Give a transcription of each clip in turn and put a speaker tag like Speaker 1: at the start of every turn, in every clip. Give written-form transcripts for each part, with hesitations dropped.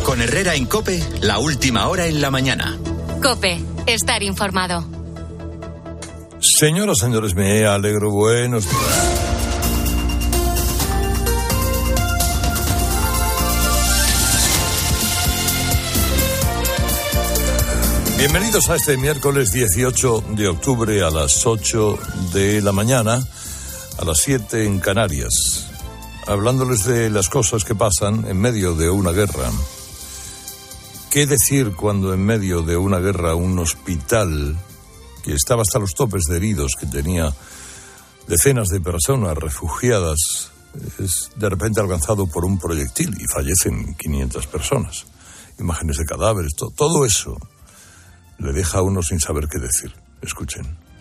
Speaker 1: Con Herrera en COPE, la última hora en la mañana.
Speaker 2: COPE, estar informado.
Speaker 3: Señoras, señores, me alegro. Buenos días. Bienvenidos a este miércoles 18 de octubre a las 8 de la mañana, a las 7 en Canarias, hablándoles de las cosas que pasan en medio de una guerra. ¿Qué decir cuando en medio de una guerra un hospital que estaba hasta los topes de heridos, que tenía decenas de personas refugiadas, es de repente alcanzado por un proyectil y fallecen 500 personas? Imágenes de cadáveres, todo eso le deja a uno sin saber qué decir. Escuchen.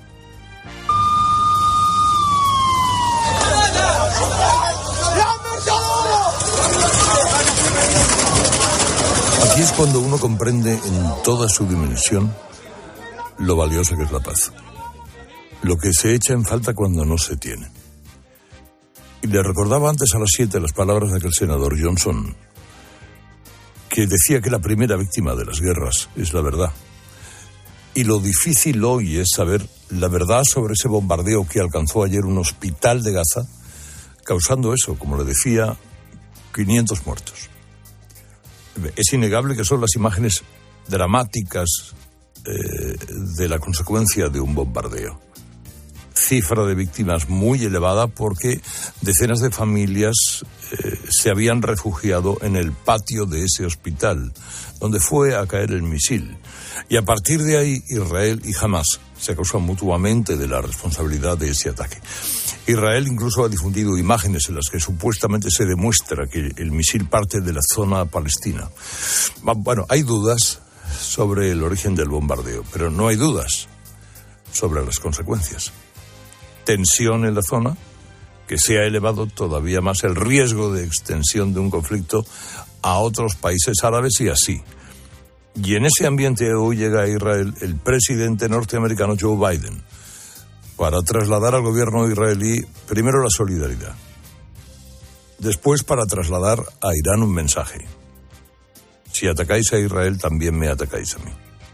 Speaker 3: Aquí es cuando uno comprende en toda su dimensión lo valiosa que es la paz. Lo que se echa en falta cuando no se tiene. Y le recordaba antes a las 7 las palabras de aquel senador Johnson, que decía que la primera víctima de las guerras es la verdad. Y lo difícil hoy es saber la verdad sobre ese bombardeo que alcanzó ayer un hospital de Gaza, causando eso, como le decía, 500 muertos. Es innegable que son las imágenes dramáticas de la consecuencia de un bombardeo. Cifra de víctimas muy elevada porque decenas de familias se habían refugiado en el patio de ese hospital, donde fue a caer el misil. Y a partir de ahí, Israel y Hamas se acusan mutuamente de la responsabilidad de ese ataque. Israel incluso ha difundido imágenes en las que supuestamente se demuestra que el misil parte de la zona palestina. Bueno, hay dudas sobre el origen del bombardeo, pero no hay dudas sobre las consecuencias. Tensión en la zona, que se ha elevado todavía más el riesgo de extensión de un conflicto a otros países árabes y así. Y en ese ambiente hoy llega a Israel el presidente norteamericano Joe Biden para trasladar al gobierno israelí primero la solidaridad, después para trasladar a Irán un mensaje. Si atacáis a Israel, también me atacáis a mí.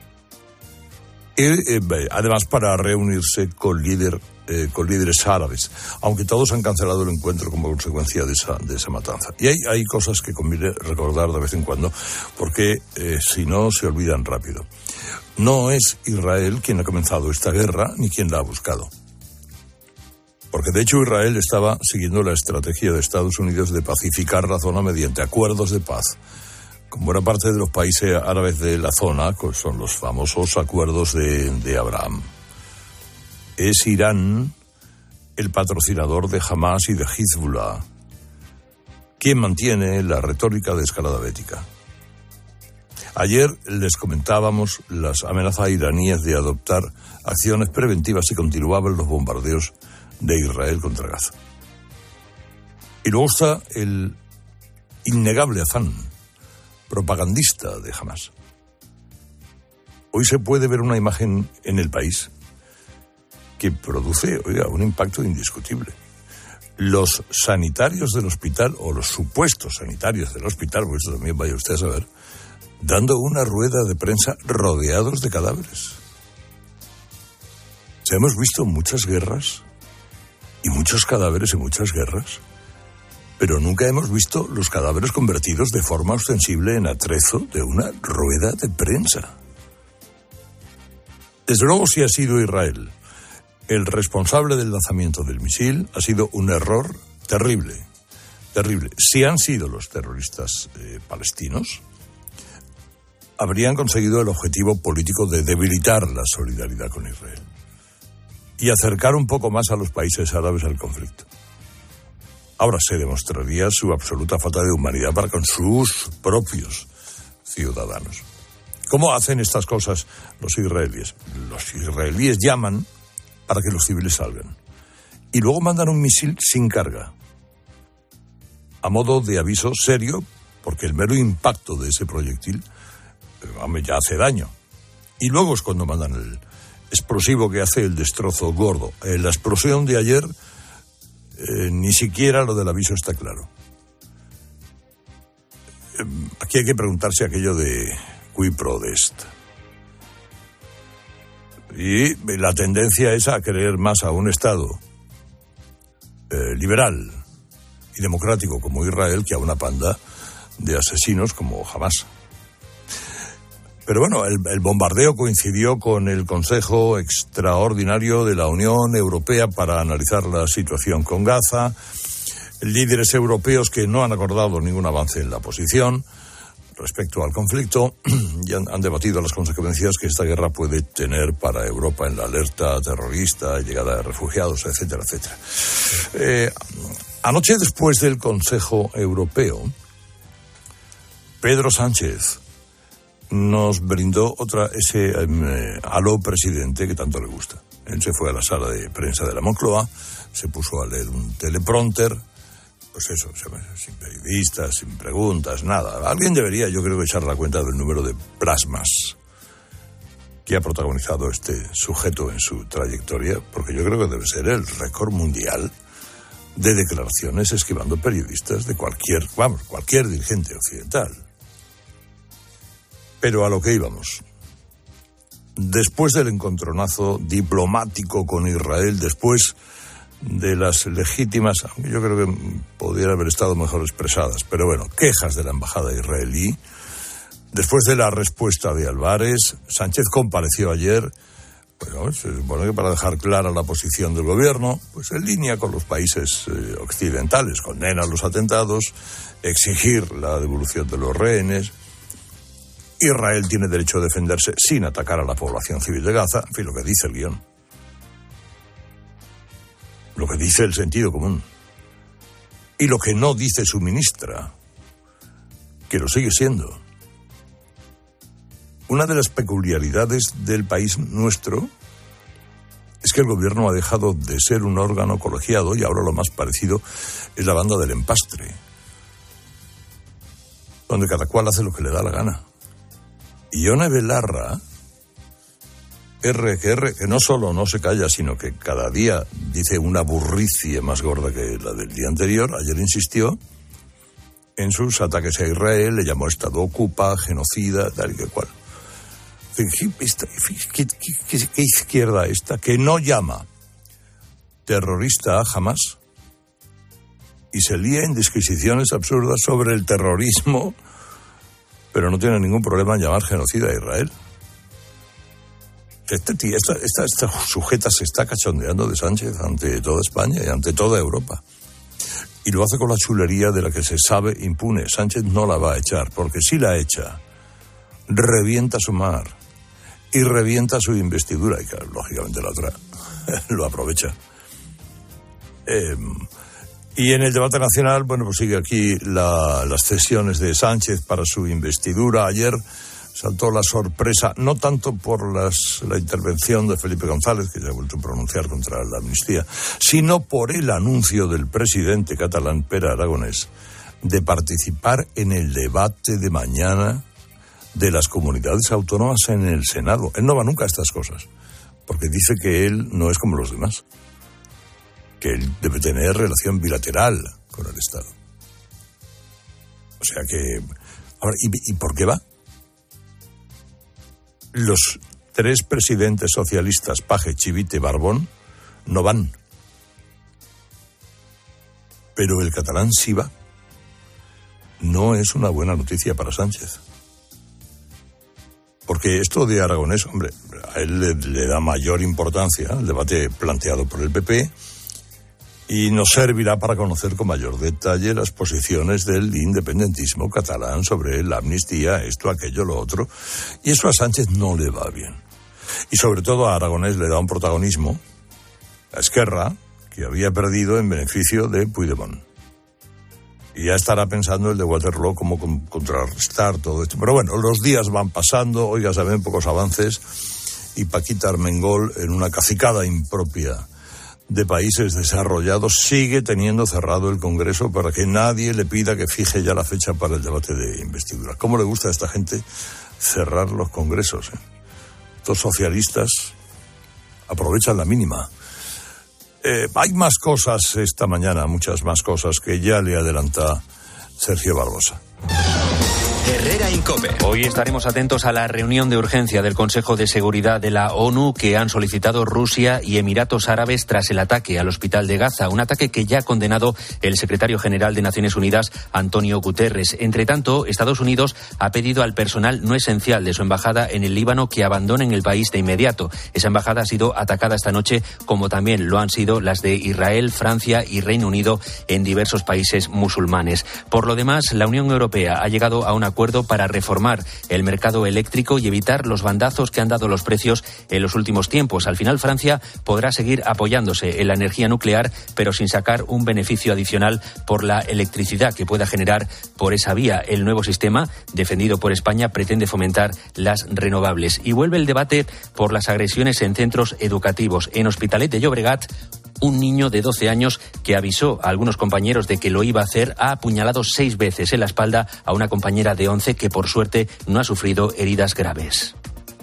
Speaker 3: Y además para reunirse con líderes árabes, aunque todos han cancelado el encuentro como consecuencia de esa matanza. Y hay cosas que conviene recordar de vez en cuando, porque si no se olvidan rápido. No es Israel quien ha comenzado esta guerra, ni quien la ha buscado. Porque de hecho Israel estaba siguiendo la estrategia de Estados Unidos de pacificar la zona mediante acuerdos de paz. Con buena parte de los países árabes de la zona, que son los famosos acuerdos de Abraham. Es Irán el patrocinador de Hamas y de Hezbollah, quien mantiene la retórica de escalada bélica. Ayer les comentábamos las amenazas iraníes de adoptar acciones preventivas si continuaban los bombardeos de Israel contra Gaza. Y luego está el innegable afán propagandista de Hamas. Hoy se puede ver una imagen en el país que produce, un impacto indiscutible. Los sanitarios del hospital, o los supuestos sanitarios del hospital, pues eso también vaya usted a saber, dando una rueda de prensa rodeados de cadáveres. O sea, hemos visto muchas guerras y muchos cadáveres en muchas guerras, pero nunca hemos visto los cadáveres convertidos de forma ostensible en atrezo de una rueda de prensa. Desde luego, si ha sido Israel el responsable del lanzamiento del misil, ha sido un error terrible, terrible. Si han sido los terroristas palestinos, habrían conseguido el objetivo político de debilitar la solidaridad con Israel y acercar un poco más a los países árabes al conflicto. Ahora se demostraría su absoluta falta de humanidad para con sus propios ciudadanos. ¿Cómo hacen estas cosas los israelíes? Los israelíes llaman para que los civiles salgan. Y luego mandan un misil sin carga, a modo de aviso serio, porque el mero impacto de ese proyectil ya hace daño. Y luego es cuando mandan el explosivo que hace el destrozo gordo. La explosión de ayer, ni siquiera lo del aviso está claro. aquí hay que preguntarse aquello de qui prodest. Y la tendencia es a creer más a un Estado liberal y democrático como Israel que a una panda de asesinos como Hamas. Pero bueno, el bombardeo coincidió con el Consejo Extraordinario de la Unión Europea para analizar la situación con Gaza. Líderes europeos que no han acordado ningún avance en la posición respecto al conflicto y han debatido las consecuencias que esta guerra puede tener para Europa en la alerta terrorista, llegada de refugiados, etcétera, etcétera. Anoche, después del Consejo Europeo, Pedro Sánchez nos brindó ese aló presidente que tanto le gusta. Él se fue a la sala de prensa de la Moncloa, se puso a leer un teleprompter, pues eso, sin periodistas, sin preguntas, nada. Alguien debería, yo creo, echar la cuenta del número de plasmas que ha protagonizado este sujeto en su trayectoria, porque yo creo que debe ser el récord mundial de declaraciones esquivando periodistas de cualquier dirigente occidental. Pero a lo que íbamos. Después del encontronazo diplomático con Israel, después de las legítimas, yo creo que podrían haber estado mejor expresadas, pero bueno, quejas de la embajada israelí, después de la respuesta de Álvarez, Sánchez compareció ayer, bueno, se supone que para dejar clara la posición del gobierno, pues en línea con los países occidentales, condena los atentados, exigir la devolución de los rehenes. Israel tiene derecho a defenderse sin atacar a la población civil de Gaza, en fin, lo que dice el guión. Lo que dice el sentido común. Y lo que no dice su ministra, que lo sigue siendo. Una de las peculiaridades del país nuestro es que el gobierno ha dejado de ser un órgano colegiado y ahora lo más parecido es la banda del empastre, donde cada cual hace lo que le da la gana. Y Ione Belarra, que no solo no se calla, sino que cada día dice una burricie más gorda que la del día anterior, ayer insistió en sus ataques a Israel, le llamó Estado ocupa, genocida, tal y que cual. ¿Qué izquierda esta que no llama terrorista a Hamas y se lía en disquisiciones absurdas sobre el terrorismo, pero no tiene ningún problema en llamar genocida a Israel? Esta sujeta se está cachondeando de Sánchez ante toda España y ante toda Europa. Y lo hace con la chulería de la que se sabe impune. Sánchez no la va a echar, porque si la echa, revienta su mar y revienta su investidura. Y claro, lógicamente la otra lo aprovecha. Y en el debate nacional, bueno, pues sigue aquí las cesiones de Sánchez para su investidura. Ayer saltó la sorpresa, no tanto por la intervención de Felipe González, que ya ha vuelto a pronunciar contra la amnistía, sino por el anuncio del presidente catalán, Pere Aragonés, de participar en el debate de mañana de las comunidades autónomas en el Senado. Él no va nunca a estas cosas, porque dice que él no es como los demás, que él debe tener relación bilateral con el Estado. O sea que... Ahora, ¿y por qué va? Los 3 presidentes socialistas, Paje, Chivite, Barbón, no van. Pero el catalán sí va. No es una buena noticia para Sánchez. Porque esto de Aragonés, hombre, a él le da mayor importancia el debate planteado por el PP y nos servirá para conocer con mayor detalle las posiciones del independentismo catalán sobre la amnistía, esto, aquello, lo otro. Y eso a Sánchez no le va bien. Y sobre todo a Aragonés le da un protagonismo a Esquerra, que había perdido en beneficio de Puigdemont. Y ya estará pensando el de Waterloo cómo contrarrestar todo esto. Pero bueno, los días van pasando, hoy ya se ven pocos avances, y Paquita Armengol, en una cacicada impropia de países desarrollados, sigue teniendo cerrado el Congreso para que nadie le pida que fije ya la fecha para el debate de investidura. ¿Cómo le gusta a esta gente cerrar los congresos? Estos socialistas aprovechan la mínima. Hay más cosas esta mañana, muchas más cosas que ya le adelanta Sergio Barbosa.
Speaker 1: Herrera Incope.
Speaker 4: Hoy estaremos atentos a la reunión de urgencia del Consejo de Seguridad de la ONU que han solicitado Rusia y Emiratos Árabes tras el ataque al hospital de Gaza, un ataque que ya ha condenado el secretario general de Naciones Unidas, Antonio Guterres. Entre tanto, Estados Unidos ha pedido al personal no esencial de su embajada en el Líbano que abandonen el país de inmediato. Esa embajada ha sido atacada esta noche, como también lo han sido las de Israel, Francia y Reino Unido en diversos países musulmanes. Por lo demás, la Unión Europea ha llegado a un acuerdo para reformar el mercado eléctrico y evitar los bandazos que han dado los precios en los últimos tiempos. Al final, Francia podrá seguir apoyándose en la energía nuclear, pero sin sacar un beneficio adicional por la electricidad que pueda generar por esa vía. El nuevo sistema, defendido por España, pretende fomentar las renovables. Y vuelve el debate por las agresiones en centros educativos. En Hospitalet de Llobregat, un niño de 12 años que avisó a algunos compañeros de que lo iba a hacer ha apuñalado 6 veces en la espalda a una compañera de 11 que por suerte no ha sufrido heridas graves.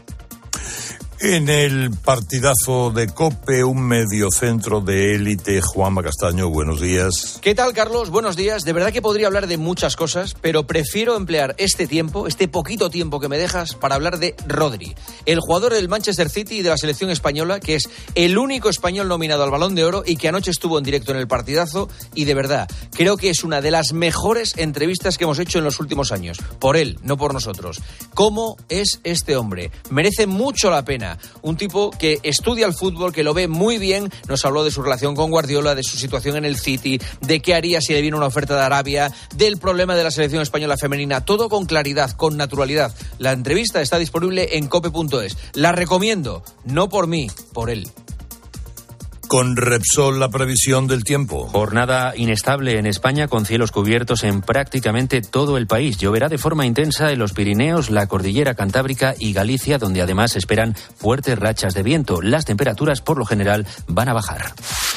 Speaker 3: En el partidazo de COPE, un mediocentro de élite, Juanma Castaño, buenos días.
Speaker 5: ¿Qué tal, Carlos? Buenos días. De verdad que podría hablar de muchas cosas, pero prefiero emplear este tiempo, este poquito tiempo que me dejas, para hablar de Rodri, el jugador del Manchester City y de la selección española, que es el único español nominado al Balón de Oro y que anoche estuvo en directo en el partidazo, y de verdad, creo que es una de las mejores entrevistas que hemos hecho en los últimos años. Por él, no por nosotros. ¿Cómo es este hombre? Merece mucho la pena. Un tipo que estudia el fútbol, que lo ve muy bien, nos habló de su relación con Guardiola, de su situación en el City, de qué haría si le viene una oferta de Arabia, del problema de la selección española femenina, todo con claridad, con naturalidad. La entrevista está disponible en cope.es. La recomiendo, no por mí, por él.
Speaker 3: Con Repsol, la previsión del tiempo.
Speaker 4: Jornada inestable en España con cielos cubiertos en prácticamente todo el país. Lloverá de forma intensa en los Pirineos, la Cordillera Cantábrica y Galicia, donde además se esperan fuertes rachas de viento. Las temperaturas, por lo general, van a bajar.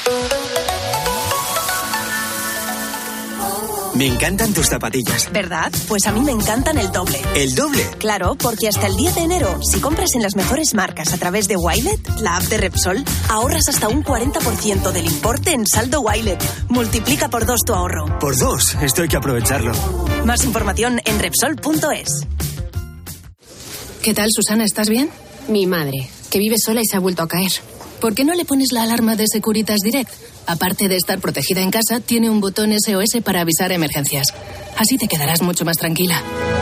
Speaker 1: Me encantan tus zapatillas.
Speaker 6: ¿Verdad? Pues a mí me encantan el doble.
Speaker 1: ¿El doble?
Speaker 6: Claro, porque hasta el 10 de enero, si compras en las mejores marcas a través de Wilet, la app de Repsol, ahorras hasta un 40% del importe en saldo Wilet. Multiplica por 2 tu ahorro.
Speaker 1: Por 2, esto hay que aprovecharlo.
Speaker 6: Más información en Repsol.es.
Speaker 7: ¿Qué tal, Susana? ¿Estás bien? Mi madre, que vive sola y se ha vuelto a caer. ¿Por qué no le pones la alarma de Securitas Direct? Aparte de estar protegida en casa, tiene un botón SOS para avisar emergencias. Así te quedarás mucho más tranquila.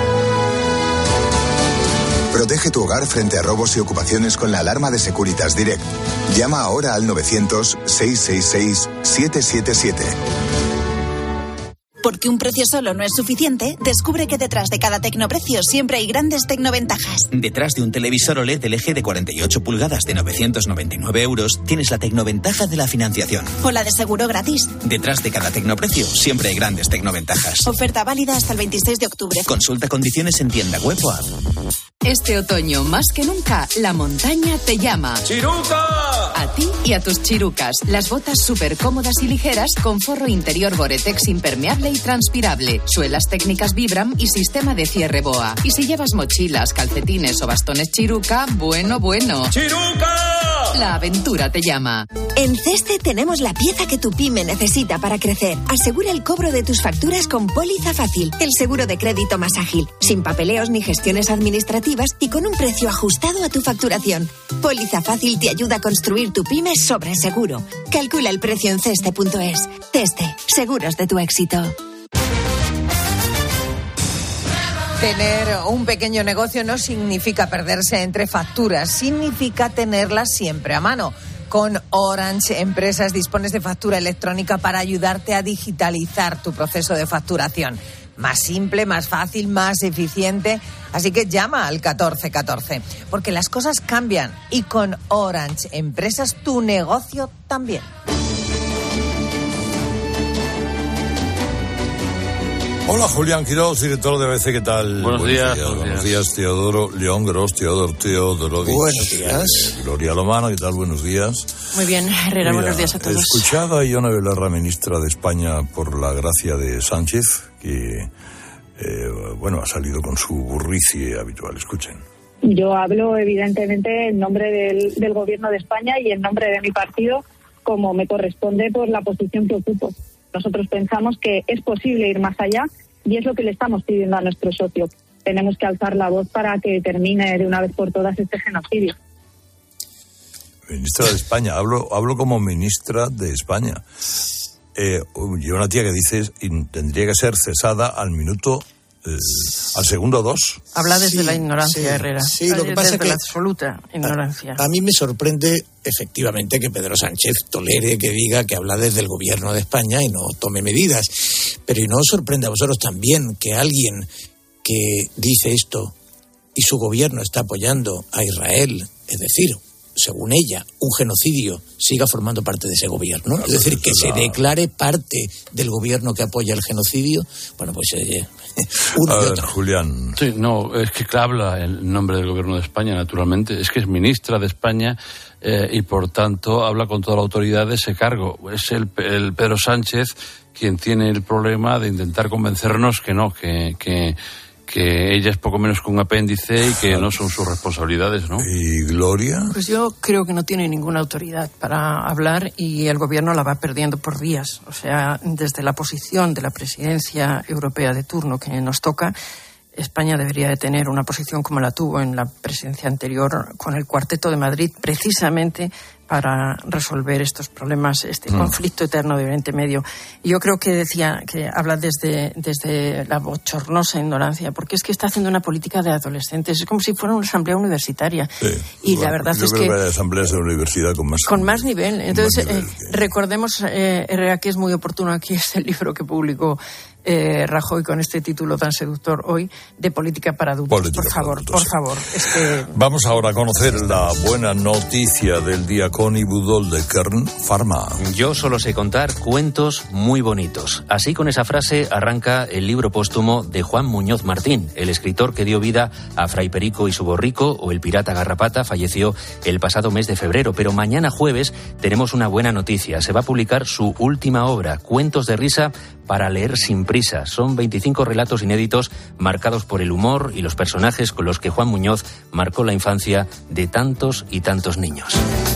Speaker 8: Protege tu hogar frente a robos y ocupaciones con la alarma de Securitas Direct. Llama ahora al 900-666-777.
Speaker 9: Porque un precio solo no es suficiente, descubre que detrás de cada tecnoprecio siempre hay grandes tecnoventajas.
Speaker 10: Detrás de un televisor OLED LG de 48 pulgadas de 999 euros, tienes la tecnoventaja de la financiación.
Speaker 9: O la de seguro gratis.
Speaker 10: Detrás de cada tecnoprecio siempre hay grandes tecnoventajas.
Speaker 9: Oferta válida hasta el 26 de octubre.
Speaker 10: Consulta condiciones en tienda web o app.
Speaker 11: Este otoño, más que nunca, la montaña te llama.
Speaker 5: ¡Chiruca!
Speaker 11: A ti y a tus chirucas. Las botas súper cómodas y ligeras con forro interior Gore-Tex impermeable y transpirable, suelas técnicas Vibram y sistema de cierre BOA. Y si llevas mochilas, calcetines o bastones Chiruca, bueno.
Speaker 5: ¡Chiruca!
Speaker 11: La aventura te llama.
Speaker 12: En Ceste tenemos la pieza que tu pyme necesita para crecer. Asegura el cobro de tus facturas con Póliza Fácil, el seguro de crédito más ágil, sin papeleos ni gestiones administrativas y con un precio ajustado a tu facturación. Póliza Fácil te ayuda a construir tu pyme sobre seguro. Calcula el precio en ceste.es. Ceste, seguros de tu éxito.
Speaker 13: Tener un pequeño negocio no significa perderse entre facturas, significa tenerlas siempre a mano. Con Orange Empresas dispones de factura electrónica para ayudarte a digitalizar tu proceso de facturación. Más simple, más fácil, más eficiente. Así que llama al 1414, porque las cosas cambian y con Orange Empresas tu negocio también.
Speaker 3: Hola, Julián Quirós, director de ABC, ¿qué tal?
Speaker 14: Buenos días.
Speaker 3: Buenos días, Teodoro León Gros, Teodoro.
Speaker 14: Buenos días.
Speaker 3: Gloria Lomana, ¿qué tal? Buenos días.
Speaker 7: Muy bien, Herrera, buenos días a todos.
Speaker 3: Escuchaba a Ione Belarra, ministra de España, por la gracia de Sánchez, que, ha salido con su burricie habitual. Escuchen.
Speaker 15: Yo hablo, evidentemente, en nombre del Gobierno de España y en nombre de mi partido, como me corresponde por la posición que ocupo. Nosotros pensamos que es posible ir más allá y es lo que le estamos pidiendo a nuestro socio. tenemos que alzar la voz para que termine de una vez por todas este genocidio.
Speaker 3: Ministra de España, hablo como ministra de España. Yo una tía que dice tendría que ser cesada al segundo 2.
Speaker 7: Habla desde la ignorancia, Herrera.
Speaker 14: Sí, lo que pasa es que
Speaker 7: la absoluta ignorancia.
Speaker 14: A mí me sorprende efectivamente que Pedro Sánchez tolere que diga que habla desde el gobierno de España y no tome medidas. Pero ¿y no os sorprende a vosotros también que alguien que dice esto y su gobierno está apoyando a Israel, es decir, según ella, un genocidio, siga formando parte de ese gobierno? Es decir, que se declare parte del gobierno que apoya el genocidio. Bueno, pues uno y otro.
Speaker 3: Julián.
Speaker 16: Sí, no, es que habla en nombre del gobierno de España, naturalmente. Es que es ministra de España y, por tanto, habla con toda la autoridad de ese cargo. Es el Pedro Sánchez quien tiene el problema de intentar convencernos que no, que ella es poco menos que un apéndice y que no son sus responsabilidades, ¿no?
Speaker 3: ¿Y Gloria?
Speaker 7: Pues yo creo que no tiene ninguna autoridad para hablar y el gobierno la va perdiendo por vías. O sea, desde la posición de la presidencia europea de turno que nos toca, España debería de tener una posición como la tuvo en la presidencia anterior con el Cuarteto de Madrid, precisamente para resolver estos problemas, este conflicto eterno de Oriente Medio. Y yo creo que decía que habla desde la bochornosa ignorancia, porque es que está haciendo una política de adolescentes. Es como si fuera una asamblea universitaria. Sí, y la verdad es que
Speaker 3: hay asambleas de universidad con más
Speaker 7: nivel. Entonces, recordemos, Herrera, que es muy oportuno aquí este libro que publicó Rajoy con este título tan seductor hoy, de política para adultos. Por favor. Es que...
Speaker 3: Vamos ahora a conocer la buena noticia del día con Ibudol de Kern Pharma.
Speaker 4: Yo solo sé contar cuentos muy bonitos. Así, con esa frase arranca el libro póstumo de Juan Muñoz Martín, el escritor que dio vida a Fray Perico y su borrico, o El pirata Garrapata. Falleció el pasado mes de febrero, pero mañana jueves tenemos una buena noticia. Se va a publicar su última obra, Cuentos de risa para leer sin prisa. Son 25 relatos inéditos marcados por el humor y los personajes con los que Juan Muñoz marcó la infancia de tantos y tantos niños.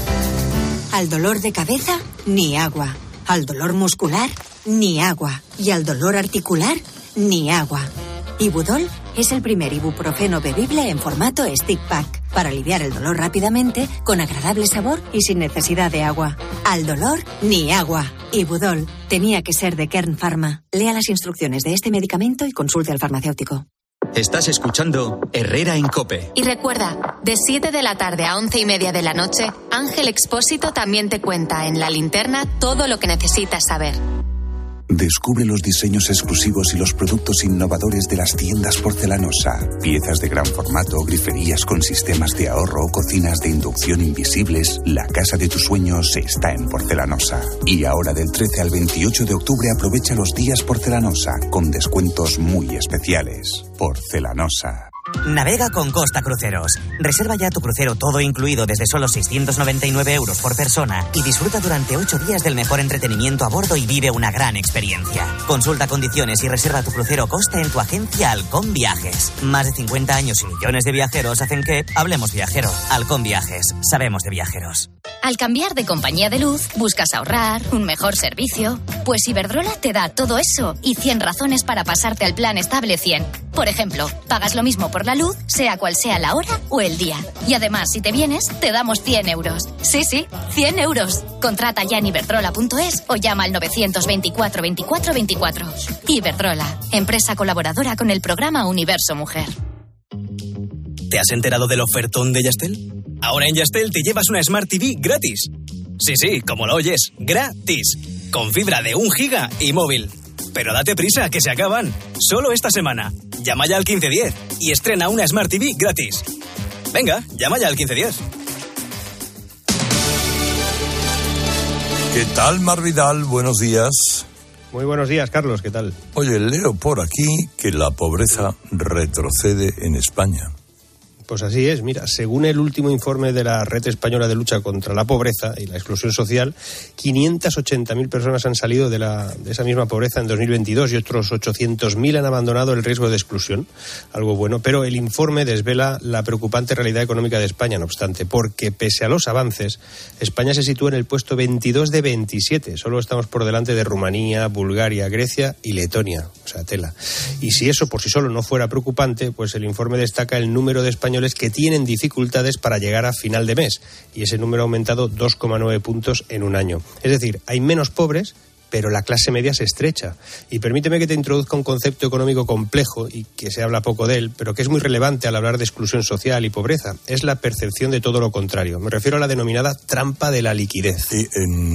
Speaker 12: Al dolor de cabeza, ni agua. Al dolor muscular, ni agua. Y al dolor articular, ni agua. Ibudol es el primer ibuprofeno bebible en formato stick pack para aliviar el dolor rápidamente, con agradable sabor y sin necesidad de agua. Al dolor, ni agua. Ibudol tenía que ser de Kern Pharma. Lea las instrucciones de este medicamento y consulte al farmacéutico.
Speaker 1: Estás escuchando Herrera en COPE.
Speaker 2: Y recuerda, de 7 de la tarde a 11:30 de la noche, Ángel Expósito también te cuenta en La Linterna todo lo que necesitas saber.
Speaker 17: Descubre los diseños exclusivos y los productos innovadores de las tiendas Porcelanosa. Piezas de gran formato, griferías con sistemas de ahorro, cocinas de inducción invisibles. La casa de tus sueños está en Porcelanosa. Y ahora, del 13 al 28 de octubre, aprovecha los días Porcelanosa con descuentos muy especiales. Porcelanosa.
Speaker 18: Navega con Costa Cruceros. Reserva ya tu crucero todo incluido desde solo 699 euros por persona y disfruta durante 8 días del mejor entretenimiento a bordo y vive una gran experiencia. Consulta condiciones y reserva tu crucero Costa en tu agencia Halcón Viajes. Más de 50 años y millones de viajeros hacen que hablemos viajero. Halcón Viajes. Sabemos de viajeros.
Speaker 19: Al cambiar de compañía de luz, buscas ahorrar, un mejor servicio. Pues Iberdrola te da todo eso y 100 razones para pasarte al plan estable 100. Por ejemplo, pagas lo mismo por la luz, sea cual sea la hora o el día. Y además, si te vienes, te damos 100 euros. Sí, 100 euros. Contrata ya en iberdrola.es o llama al 924 24 24. Iberdrola, empresa colaboradora con el programa Universo Mujer.
Speaker 20: ¿Te has enterado del ofertón de Yastel? Ahora en Yastel te llevas una Smart TV gratis. Sí, como lo oyes, gratis. Con fibra de 1 giga y móvil. Pero date prisa, que se acaban. Solo esta semana. Llama ya al 1510 y estrena una Smart TV gratis. Venga, llama ya al 1510.
Speaker 3: ¿Qué tal, Mar Vidal? Buenos días.
Speaker 21: Muy buenos días, Carlos. ¿Qué tal?
Speaker 3: Oye, leo por aquí que la pobreza retrocede en España.
Speaker 21: Pues así es, mira, según el último informe de la Red Española de Lucha contra la Pobreza y la Exclusión Social, 580.000 personas han salido de esa misma pobreza en 2022 y otros 800.000 han abandonado el riesgo de exclusión, algo bueno, pero el informe desvela la preocupante realidad económica de España, no obstante, porque pese a los avances, España se sitúa en el puesto 22 de 27, solo estamos por delante de Rumanía, Bulgaria, Grecia y Letonia, o sea, tela. Y si eso por sí solo no fuera preocupante, pues el informe destaca el número de españoles que tienen dificultades para llegar a final de mes, y ese número ha aumentado 2,9 puntos en un año. Es decir, hay menos pobres, pero la clase media se estrecha. Y permíteme que te introduzca un concepto económico complejo y que se habla poco de él, pero que es muy relevante al hablar de exclusión social y pobreza. Es la percepción de todo lo contrario. Me refiero a la denominada trampa de la liquidez.
Speaker 3: ¿Y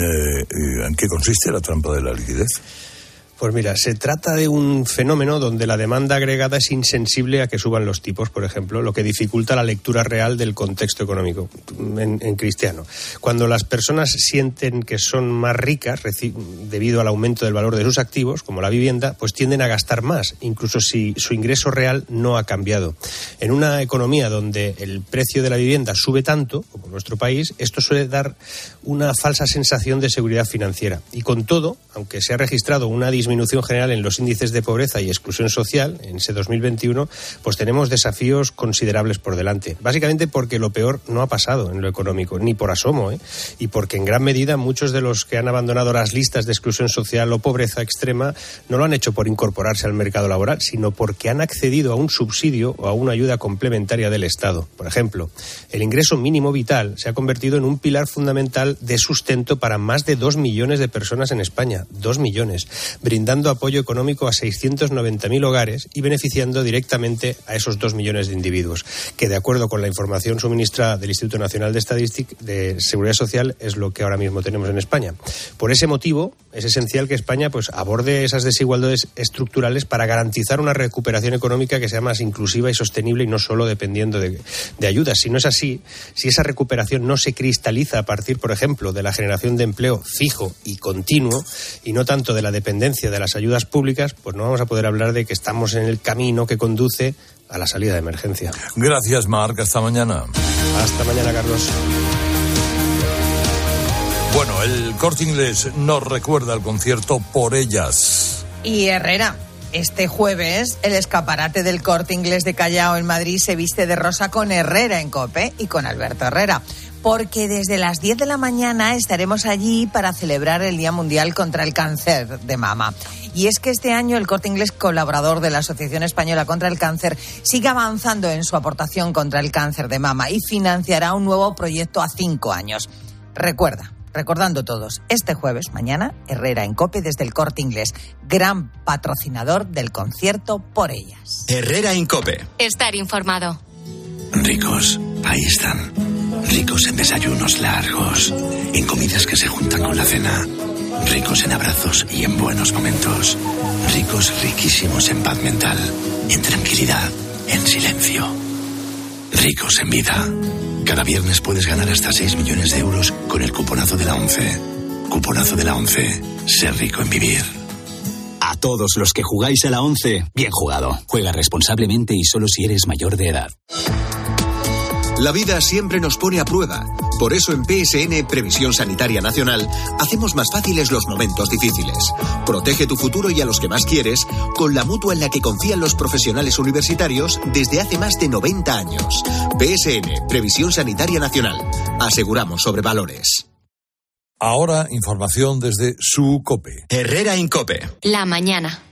Speaker 3: en qué consiste la trampa de la liquidez?
Speaker 21: Pues mira, se trata de un fenómeno donde la demanda agregada es insensible a que suban los tipos, por ejemplo, lo que dificulta la lectura real del contexto económico en cristiano. Cuando las personas sienten que son más ricas debido al aumento del valor de sus activos, como la vivienda, pues tienden a gastar más, incluso si su ingreso real no ha cambiado. En una economía donde el precio de la vivienda sube tanto, como en nuestro país, esto suele dar una falsa sensación de seguridad financiera. Y con todo, aunque se ha registrado una disminución general en los índices de pobreza y exclusión social en ese 2021, pues tenemos desafíos considerables por delante. Básicamente porque lo peor no ha pasado en lo económico, ni por asomo, y porque en gran medida muchos de los que han abandonado las listas de exclusión social o pobreza extrema no lo han hecho por incorporarse al mercado laboral, sino porque han accedido a un subsidio o a una ayuda complementaria del Estado. Por ejemplo, el ingreso mínimo vital se ha convertido en un pilar fundamental de sustento para más de 2 millones de personas en España. 2 millones. Brindando apoyo económico a 690.000 hogares y beneficiando directamente a esos 2 millones de individuos, que de acuerdo con la información suministrada del Instituto Nacional de Estadística de Seguridad Social es lo que ahora mismo tenemos en España. Por ese motivo es esencial que España pues aborde esas desigualdades estructurales para garantizar una recuperación económica que sea más inclusiva y sostenible y no solo dependiendo de ayudas. Si no es así, si esa recuperación no se cristaliza a partir, por ejemplo, de la generación de empleo fijo y continuo y no tanto de la dependencia de las ayudas públicas, pues no vamos a poder hablar de que estamos en el camino que conduce a la salida de emergencia.
Speaker 3: Gracias, Marc. Hasta mañana.
Speaker 21: Hasta mañana, Carlos.
Speaker 3: Bueno, el Corte Inglés nos recuerda el concierto Por Ellas.
Speaker 13: Y Herrera, este jueves el escaparate del Corte Inglés de Callao en Madrid se viste de rosa con Herrera en COPE y con Alberto Herrera. Porque desde las 10 de la mañana estaremos allí para celebrar el Día Mundial contra el Cáncer de Mama. Y es que este año el Corte Inglés, colaborador de la Asociación Española contra el Cáncer, sigue avanzando en su aportación contra el cáncer de mama y financiará un nuevo proyecto a 5 años. Recordando todos, este jueves, mañana, Herrera en COPE desde el Corte Inglés, gran patrocinador del concierto Por Ellas.
Speaker 1: Herrera en COPE.
Speaker 2: Estar informado.
Speaker 6: Ricos, ahí están. Ricos en desayunos largos, en comidas que se juntan con la cena. Ricos en abrazos y en buenos momentos. Ricos, riquísimos en paz mental, en tranquilidad, en silencio. Ricos en vida. Cada viernes puedes ganar hasta 6 millones de euros con el cuponazo de la ONCE. Cuponazo de la ONCE. Ser rico en vivir.
Speaker 22: A todos los que jugáis a la ONCE, bien jugado. Juega responsablemente y solo si eres mayor de edad.
Speaker 23: La vida siempre nos pone a prueba. Por eso en PSN, Previsión Sanitaria Nacional, hacemos más fáciles los momentos difíciles. Protege tu futuro y a los que más quieres con la mutua en la que confían los profesionales universitarios desde hace más de 90 años. PSN, Previsión Sanitaria Nacional. Aseguramos sobre valores.
Speaker 3: Ahora, información desde su COPE.
Speaker 1: Herrera en COPE.
Speaker 2: La mañana.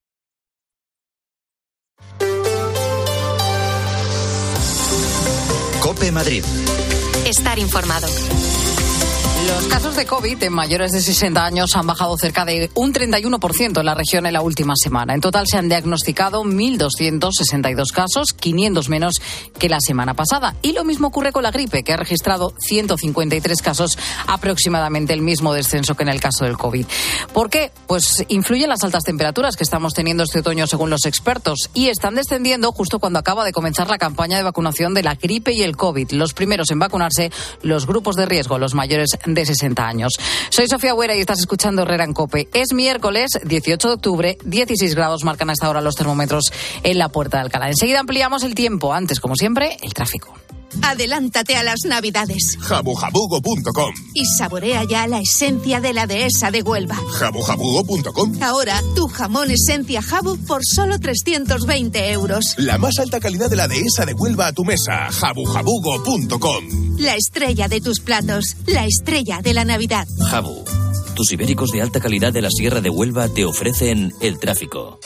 Speaker 1: COPE Madrid.
Speaker 2: Estar informado.
Speaker 24: Los casos de COVID en mayores de 60 años han bajado cerca de un 31% en la región en la última semana. En total se han diagnosticado 1.262 casos, 500 menos que la semana pasada. Y lo mismo ocurre con la gripe, que ha registrado 153 casos, aproximadamente el mismo descenso que en el caso del COVID. ¿Por qué? Pues influyen las altas temperaturas que estamos teniendo este otoño según los expertos y están descendiendo justo cuando acaba de comenzar la campaña de vacunación de la gripe y el COVID. Los primeros en vacunarse, los grupos de riesgo, los mayores de 60 años. Soy Sofía Huera y estás escuchando Herrera en COPE. Es miércoles 18 de octubre, 16 grados marcan a esta hora los termómetros en la Puerta de Alcalá. Enseguida ampliamos el tiempo. Antes, como siempre, el tráfico.
Speaker 5: Adelántate a las Navidades.
Speaker 8: Jabujabugo.com.
Speaker 5: Y saborea ya la esencia de la dehesa de Huelva.
Speaker 8: Jabujabugo.com.
Speaker 5: Ahora, tu jamón esencia Jabu por solo 320 euros.
Speaker 8: La más alta calidad de la dehesa de Huelva a tu mesa. Jabujabugo.com.
Speaker 5: La estrella de tus platos. La estrella de la Navidad.
Speaker 9: Jabu. Tus ibéricos de alta calidad de la Sierra de Huelva te ofrecen el tráfico.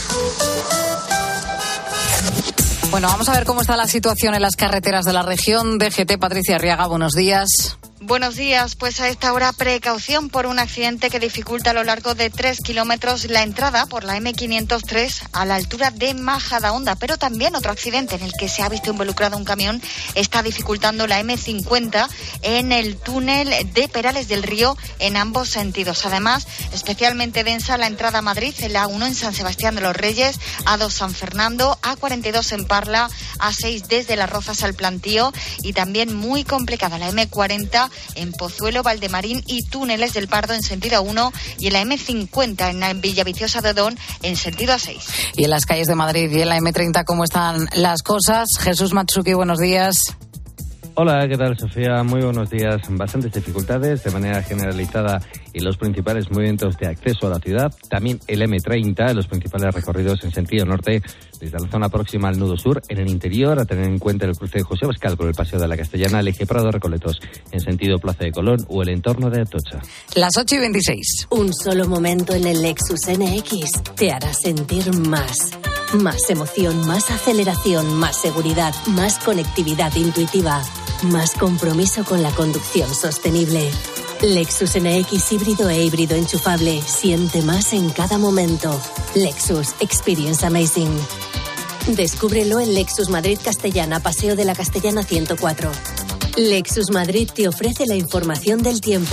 Speaker 24: Bueno, vamos a ver cómo está la situación en las carreteras de la región. DGT, Patricia Arriaga, buenos días.
Speaker 10: Buenos días, pues a esta hora precaución por un accidente que dificulta a lo largo de 3 kilómetros la entrada por la M503 a la altura de Majadahonda, pero también otro accidente en el que se ha visto involucrado un camión está dificultando la M50 en el túnel de Perales del Río en ambos sentidos. Además, especialmente densa la entrada a Madrid, en la A1 en San Sebastián de los Reyes, A2 San Fernando, A42 en Parla, A6 desde Las Rozas al Plantío y también muy complicada la M40 en Pozuelo, Valdemarín y Túneles del Pardo en sentido A1 y en la M50 en Villaviciosa de Odón en sentido A6.
Speaker 24: Y en las calles de Madrid y en la M30, ¿cómo están las cosas? Jesús Matsuki, buenos días.
Speaker 25: Hola, ¿qué tal, Sofía? Muy buenos días. Bastantes dificultades de manera generalizada en los principales movimientos de acceso a la ciudad. También el M30, los principales recorridos en sentido norte, desde la zona próxima al nudo sur. En el interior, a tener en cuenta el cruce de José Abascal por el Paseo de la Castellana, el eje Prado Recoletos, en sentido Plaza de Colón o el entorno de Atocha.
Speaker 24: Las 8:26.
Speaker 26: Un solo momento en el Lexus NX te hará sentir más. Más emoción, más aceleración, más seguridad, más conectividad intuitiva. Más compromiso con la conducción sostenible. Lexus NX híbrido e híbrido enchufable. Siente más en cada momento. Lexus Experience Amazing. Descúbrelo en Lexus Madrid Castellana, Paseo de la Castellana 104. Lexus Madrid te ofrece la información del tiempo.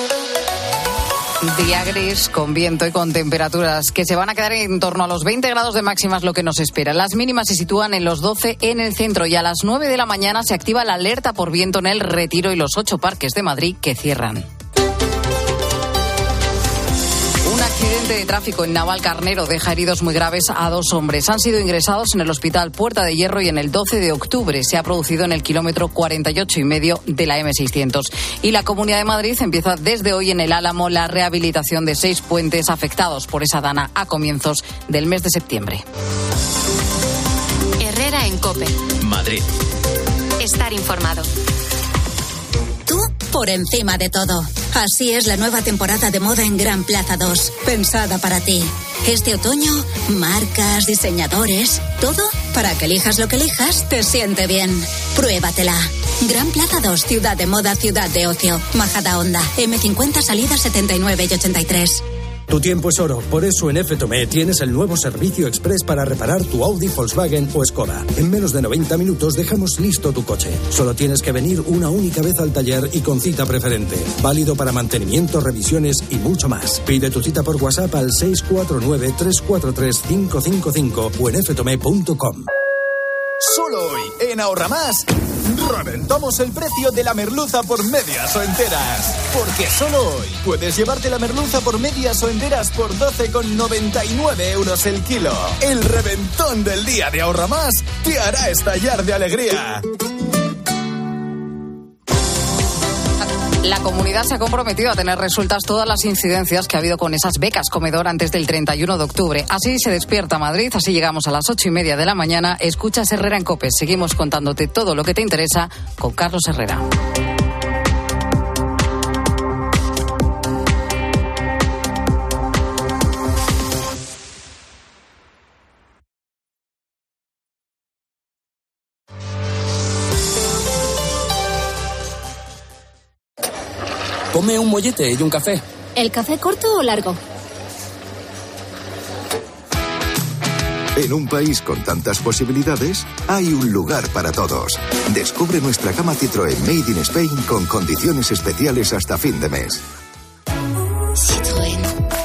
Speaker 24: Día gris, con viento y con temperaturas que se van a quedar en torno a los 20 grados de máximas, lo que nos espera. Las mínimas se sitúan en los 12 en el centro y a las 9 de la mañana se activa la alerta por viento en el Retiro y los 8 parques de Madrid que cierran. Un accidente de tráfico en Navalcarnero deja heridos muy graves a 2 hombres. Han sido ingresados en el Hospital Puerta de Hierro y en el 12 de octubre se ha producido en el kilómetro 48,5 de la M600. Y la Comunidad de Madrid empieza desde hoy en el Álamo la rehabilitación de 6 puentes afectados por esa dana a comienzos del mes de septiembre.
Speaker 2: Herrera en COPE.
Speaker 1: Madrid.
Speaker 2: Estar informado.
Speaker 5: Tú por encima de todo. Así es la nueva temporada de moda en Gran Plaza 2, pensada para ti. Este otoño, marcas, diseñadores, todo para que elijas lo que elijas, te siente bien. Pruébatela. Gran Plaza 2, ciudad de moda, ciudad de ocio. Majadahonda, M50 salida 79 y 83.
Speaker 27: Tu tiempo es oro, por eso en FTOME tienes el nuevo servicio express para reparar tu Audi, Volkswagen o Skoda. En menos de 90 minutos dejamos listo tu coche. Solo tienes que venir una única vez al taller y con cita preferente. Válido para mantenimiento, revisiones y mucho más. Pide tu cita por WhatsApp al 649-343-555 o en ftome.com.
Speaker 28: Solo hoy, en Ahorra Más, reventamos el precio de la merluza por medias o enteras. Porque solo hoy puedes llevarte la merluza por medias o enteras por 12,99 euros el kilo. El reventón del día de Ahorra Más te hará estallar de alegría.
Speaker 24: La comunidad se ha comprometido a tener resueltas todas las incidencias que ha habido con esas becas comedor antes del 31 de octubre. Así se despierta Madrid, así llegamos a las 8:30 de la mañana. Escuchas Herrera en COPE. Seguimos contándote todo lo que te interesa con Carlos Herrera.
Speaker 29: Ponme un mollete y un café.
Speaker 30: ¿El café corto o largo?
Speaker 23: En un país con tantas posibilidades, hay un lugar para todos. Descubre nuestra gama Citroën Made in Spain con condiciones especiales hasta fin de mes.
Speaker 30: Citroën.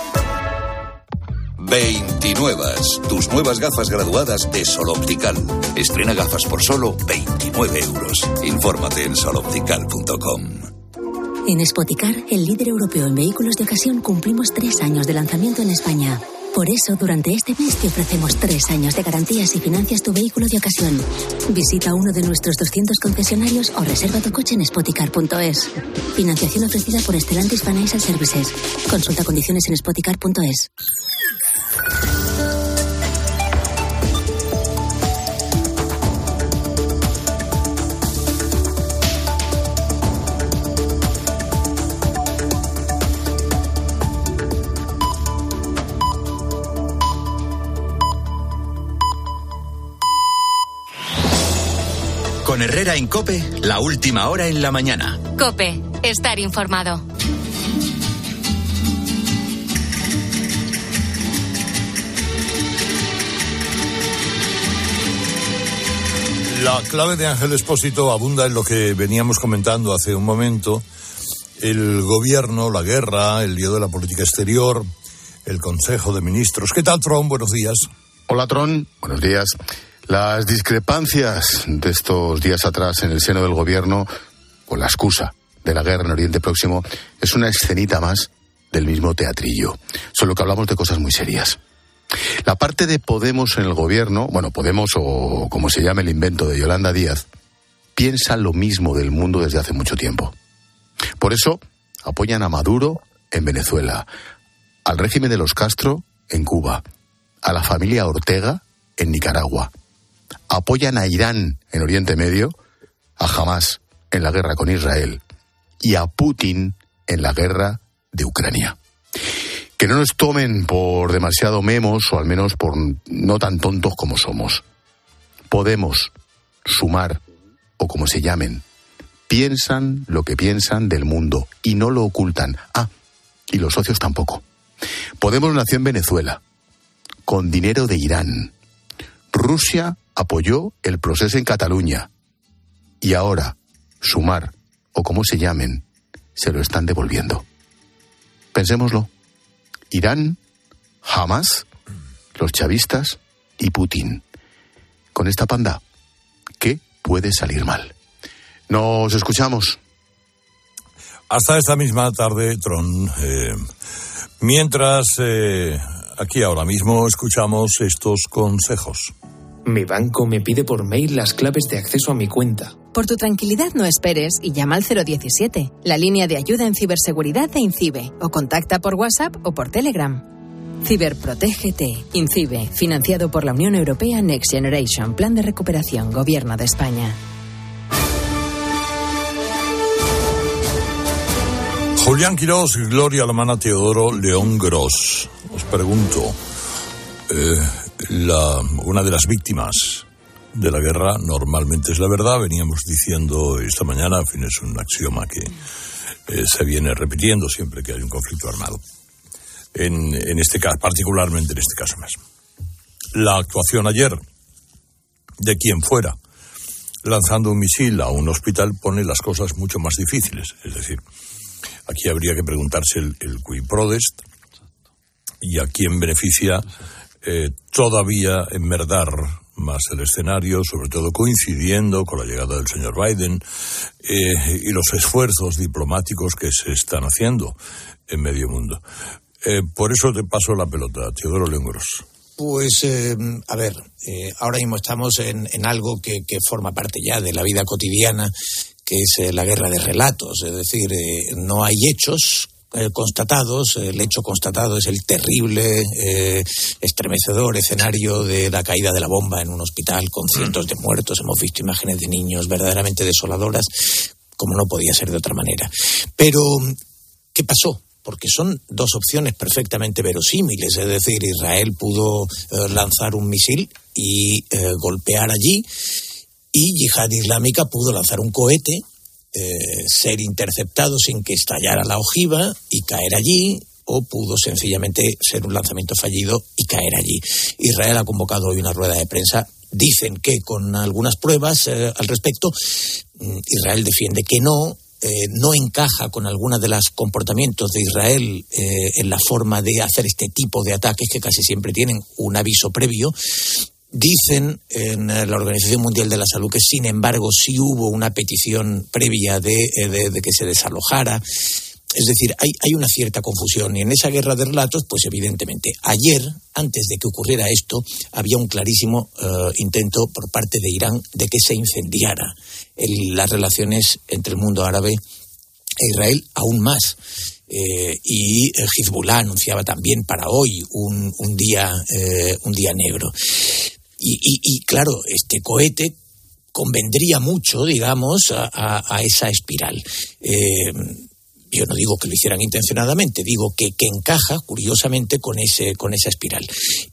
Speaker 31: 29. Tus nuevas gafas graduadas de Sol Optical. Estrena gafas por solo 29 euros. Infórmate en soloptical.com.
Speaker 4: En Spoticar, el líder europeo en vehículos de ocasión, cumplimos 3 años de lanzamiento en España. Por eso, durante este mes te ofrecemos 3 años de garantías y financias tu vehículo de ocasión. Visita uno de nuestros 200 concesionarios o reserva tu coche en spoticar.es. Financiación ofrecida por Stellantis Financial Services. Consulta condiciones en spoticar.es.
Speaker 1: Con Herrera en COPE, la última hora en la mañana.
Speaker 2: COPE, estar informado.
Speaker 3: La clave de Ángel Expósito abunda en lo que veníamos comentando hace un momento. El gobierno, la guerra, el lío de la política exterior, el Consejo de Ministros. ¿Qué tal, Tron? Buenos días.
Speaker 7: Hola, Tron. Buenos días. Las discrepancias de estos días atrás en el seno del gobierno, con la excusa de la guerra en Oriente Próximo, es una escenita más del mismo teatrillo. Solo que hablamos de cosas muy serias. La parte de Podemos en el gobierno, bueno, Podemos o como se llama el invento de Yolanda Díaz, piensa lo mismo del mundo desde hace mucho tiempo. Por eso apoyan a Maduro en Venezuela, al régimen de los Castro en Cuba, a la familia Ortega en Nicaragua. Apoyan a Irán en Oriente Medio, a Hamás en la guerra con Israel y a Putin en la guerra de Ucrania. Que no nos tomen por demasiado memos o al menos por no tan tontos como somos. Podemos, Sumar o como se llamen, piensan lo que piensan del mundo y no lo ocultan. Y los socios tampoco. Podemos nació en Venezuela, con dinero de Irán. Rusia apoyó el proceso en Cataluña y ahora Sumar, o como se llamen, se lo están devolviendo. Pensémoslo. Irán, Hamás, los chavistas y Putin. Con esta panda, ¿qué puede salir mal? Nos escuchamos.
Speaker 3: Hasta esta misma tarde, Tron. Mientras, aquí ahora mismo escuchamos estos consejos.
Speaker 11: Mi banco me pide por mail las claves de acceso a mi cuenta.
Speaker 12: Por tu tranquilidad no esperes y llama al 017, la línea de ayuda en ciberseguridad de INCIBE, o contacta por WhatsApp o por Telegram. Ciberprotégete. INCIBE, financiado por la Unión Europea Next Generation, Plan de Recuperación, Gobierno de España.
Speaker 3: Julián Quirós, Gloria Alemana, Teodoro León Gros. Os pregunto, una de las víctimas de la guerra normalmente es la verdad. Veníamos diciendo esta mañana, en fin, es un axioma que se viene repitiendo siempre que hay un conflicto armado. En este caso, particularmente en este caso más. La actuación ayer de quien fuera lanzando un misil a un hospital pone las cosas mucho más difíciles. Es decir, aquí habría que preguntarse el cui prodest y a quién beneficia todavía enmerdar más el escenario, sobre todo coincidiendo con la llegada del señor Biden y los esfuerzos diplomáticos que se están haciendo en medio mundo. Por eso te paso la pelota, Teodoro León Gros.
Speaker 14: Pues, ahora mismo estamos en algo que forma parte ya de la vida cotidiana, que es la guerra de relatos. Es decir, no hay hechos constatados. El hecho constatado es el terrible, estremecedor escenario de la caída de la bomba en un hospital con cientos de muertos. Hemos visto imágenes de niños verdaderamente desoladoras, como no podía ser de otra manera. Pero, ¿qué pasó? Porque son dos opciones perfectamente verosímiles. Es decir, Israel pudo lanzar un misil y golpear allí, y Yihad Islámica pudo lanzar un cohete, ser interceptado sin que estallara la ojiva y caer allí, o pudo sencillamente ser un lanzamiento fallido y caer allí. Israel ha convocado hoy una rueda de prensa. Dicen que con algunas pruebas al respecto. Israel defiende que no encaja con algunos de los comportamientos de Israel en la forma de hacer este tipo de ataques, que casi siempre tienen un aviso previo. Dicen en la Organización Mundial de la Salud que, sin embargo, sí hubo una petición previa de que se desalojara. Es decir, hay una cierta confusión, y en esa guerra de relatos, pues evidentemente, ayer, antes de que ocurriera esto, había un clarísimo intento por parte de Irán de que se incendiara las relaciones entre el mundo árabe e Israel aún más. Y Hezbollah anunciaba también para hoy un día negro. Y claro, este cohete convendría mucho, digamos, a esa espiral. Yo no digo que lo hicieran intencionadamente, digo que encaja, curiosamente, con esa espiral.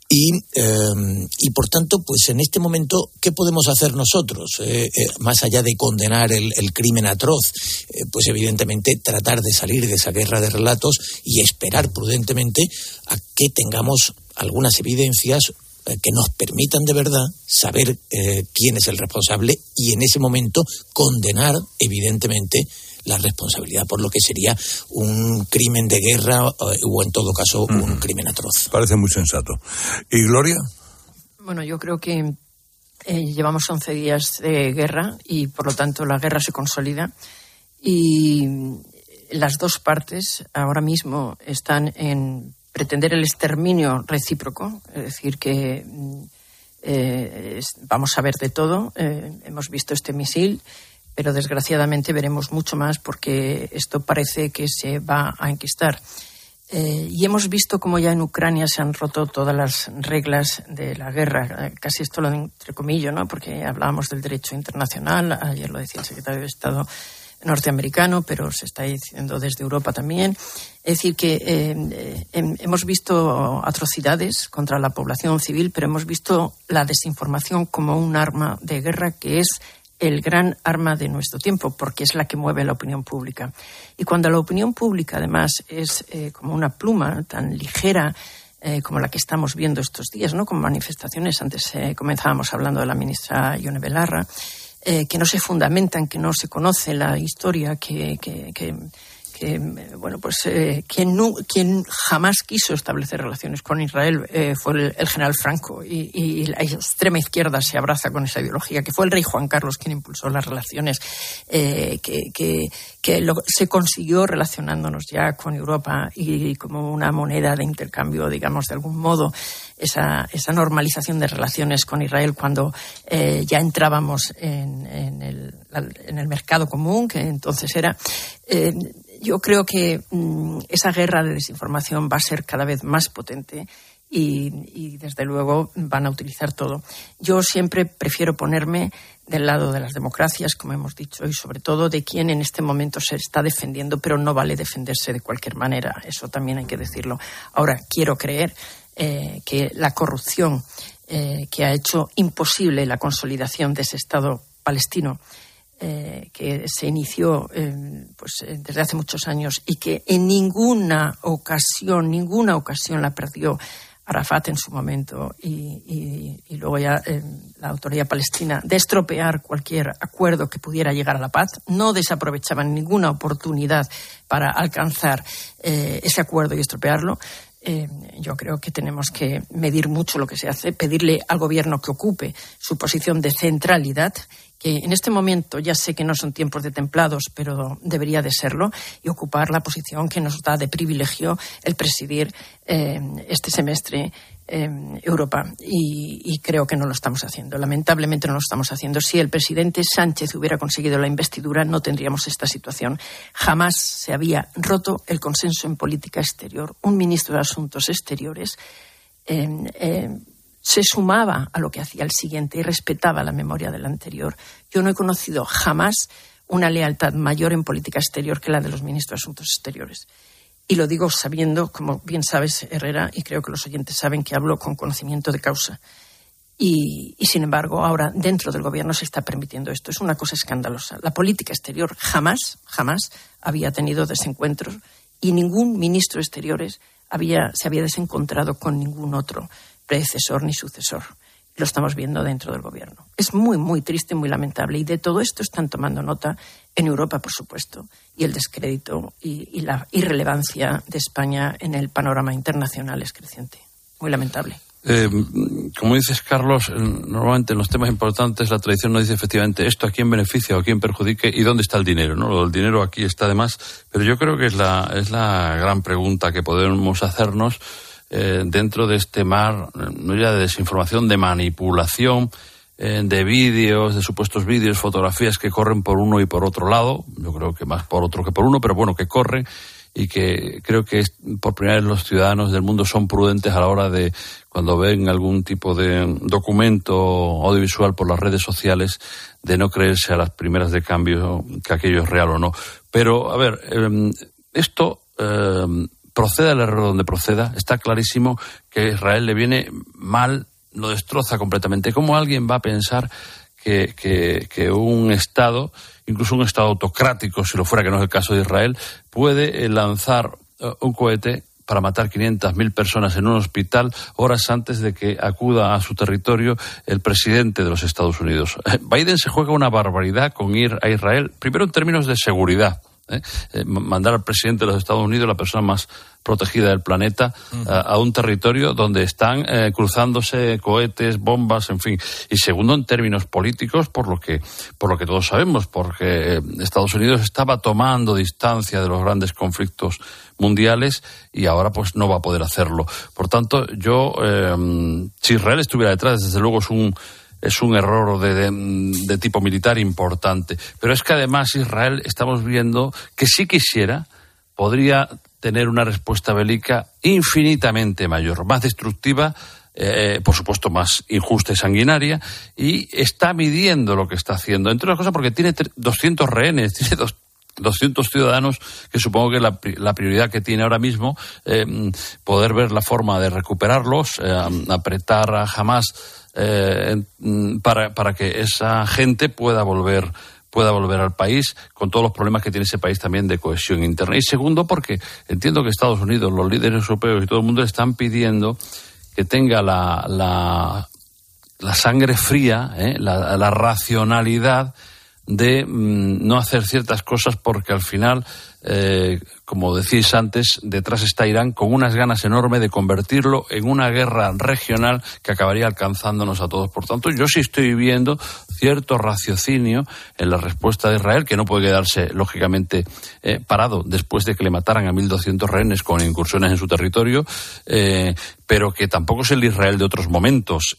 Speaker 14: Y por tanto, pues en este momento, ¿qué podemos hacer nosotros? Más allá de condenar el crimen atroz, pues evidentemente tratar de salir de esa guerra de relatos y esperar prudentemente a que tengamos algunas evidencias que nos permitan de verdad saber quién es el responsable, y en ese momento condenar, evidentemente, la responsabilidad por lo que sería un crimen de guerra o, en todo caso, un crimen atroz.
Speaker 3: Parece muy sensato. ¿Y Gloria?
Speaker 6: Bueno, yo creo que llevamos 11 días de guerra y, por lo tanto, la guerra se consolida, y las dos partes ahora mismo están en pretender el exterminio recíproco, es decir, que vamos a ver de todo. Hemos visto este misil, pero desgraciadamente veremos mucho más, porque esto parece que se va a enquistar. Y hemos visto cómo ya en Ucrania se han roto todas las reglas de la guerra, casi esto lo entrecomillo, ¿no? Porque hablábamos del derecho internacional, ayer lo decía el secretario de Estado norteamericano, pero se está diciendo desde Europa también. Es decir, que hemos visto atrocidades contra la población civil, pero hemos visto la desinformación como un arma de guerra, que es el gran arma de nuestro tiempo, porque es la que mueve la opinión pública. Y cuando la opinión pública, además, es como una pluma tan ligera como la que estamos viendo estos días, ¿no? Con manifestaciones, antes comenzábamos hablando de la ministra Ione Belarra, que no se fundamentan, que no se conoce la historia, bueno, pues quien jamás quiso establecer relaciones con Israel fue el general Franco, y la extrema izquierda se abraza con esa ideología, que fue el rey Juan Carlos quien impulsó las relaciones se consiguió relacionándonos ya con Europa y como una moneda de intercambio, digamos, de algún modo, esa normalización de relaciones con Israel cuando ya entrábamos en el mercado común, que entonces era. Yo creo que esa guerra de desinformación va a ser cada vez más potente y desde luego van a utilizar todo. Yo siempre prefiero ponerme del lado de las democracias, como hemos dicho, y sobre todo de quien en este momento se está defendiendo, pero no vale defenderse de cualquier manera, eso también hay que decirlo. Ahora, quiero creer que la corrupción que ha hecho imposible la consolidación de ese Estado palestino, que se inició desde hace muchos años y que en ninguna ocasión la perdió Arafat en su momento y luego ya la autoridad palestina, de estropear cualquier acuerdo que pudiera llegar a la paz. No desaprovechaban ninguna oportunidad para alcanzar ese acuerdo y estropearlo. Yo creo que tenemos que medir mucho lo que se hace, pedirle al gobierno que ocupe su posición de centralidad, que en este momento ya sé que no son tiempos de templados, pero debería de serlo, y ocupar la posición que nos da de privilegio el presidir este semestre Europa. Y creo que no lo estamos haciendo. Lamentablemente no lo estamos haciendo. Si el presidente Sánchez hubiera conseguido la investidura, no tendríamos esta situación. Jamás se había roto el consenso en política exterior. Un ministro de Asuntos Exteriores se sumaba a lo que hacía el siguiente y respetaba la memoria del anterior. Yo no he conocido jamás una lealtad mayor en política exterior que la de los ministros de Asuntos Exteriores. Y lo digo sabiendo, como bien sabes, Herrera, y creo que los oyentes saben que hablo con conocimiento de causa. Y sin embargo, ahora dentro del gobierno se está permitiendo esto. Es una cosa escandalosa. La política exterior jamás había tenido desencuentros y ningún ministro de Exteriores se había desencontrado con ningún otro predecesor ni sucesor. Lo estamos viendo dentro del gobierno. Es muy, muy triste, muy lamentable. Y de todo esto están tomando nota en Europa, por supuesto, y el descrédito y la irrelevancia de España en el panorama internacional es creciente. Muy lamentable.
Speaker 8: Como dices, Carlos, normalmente en los temas importantes la tradición nos dice efectivamente esto a quién beneficia o a quién perjudique y dónde está el dinero, ¿no? El dinero aquí está de más, pero yo creo que es la gran pregunta que podemos hacernos dentro de este mar, no ya de desinformación, de manipulación, de vídeos, de supuestos vídeos, fotografías que corren por uno y por otro lado. Yo creo que más por otro que por uno, pero bueno, que corren. Y que creo que por primera vez los ciudadanos del mundo son prudentes a la hora de, cuando ven algún tipo de documento audiovisual por las redes sociales, de no creerse a las primeras de cambio que aquello es real o no. Pero, a ver, esto, proceda el error donde proceda, está clarísimo que a Israel le viene mal, lo destroza completamente. ¿Cómo alguien va a pensar que un Estado, incluso un Estado autocrático, si lo fuera, que no es el caso de Israel, puede lanzar un cohete para matar 500.000 personas en un hospital horas antes de que acuda a su territorio el presidente de los Estados Unidos? Biden se juega una barbaridad con ir a Israel, primero en términos de seguridad. Mandar al presidente de los Estados Unidos, la persona más protegida del planeta, a un territorio donde están cruzándose cohetes, bombas, en fin. Y segundo, en términos políticos, por lo que todos sabemos, porque Estados Unidos estaba tomando distancia de los grandes conflictos mundiales y ahora pues no va a poder hacerlo. Por tanto, si Israel estuviera detrás, desde luego es un error de tipo militar importante. Pero es que además Israel, estamos viendo que si quisiera, podría tener una respuesta bélica infinitamente mayor, más destructiva, por supuesto más injusta y sanguinaria, y está midiendo lo que está haciendo. Entre otras cosas porque tiene 200 rehenes, tiene 200 ciudadanos, que supongo que la prioridad que tiene ahora mismo, poder ver la forma de recuperarlos, apretar a Hamás, para que esa gente pueda volver al país, con todos los problemas que tiene ese país también de cohesión interna. Y segundo, porque entiendo que Estados Unidos, los líderes europeos y todo el mundo están pidiendo que tenga la sangre fría, la racionalidad de no hacer ciertas cosas, porque al final, como decís antes, detrás está Irán con unas ganas enormes de convertirlo en una guerra regional que acabaría alcanzándonos a todos. Por tanto, yo sí estoy viendo cierto raciocinio en la respuesta de Israel, que no puede quedarse, lógicamente, parado después de que le mataran a 1.200 rehenes con incursiones en su territorio, pero que tampoco es el Israel de otros momentos.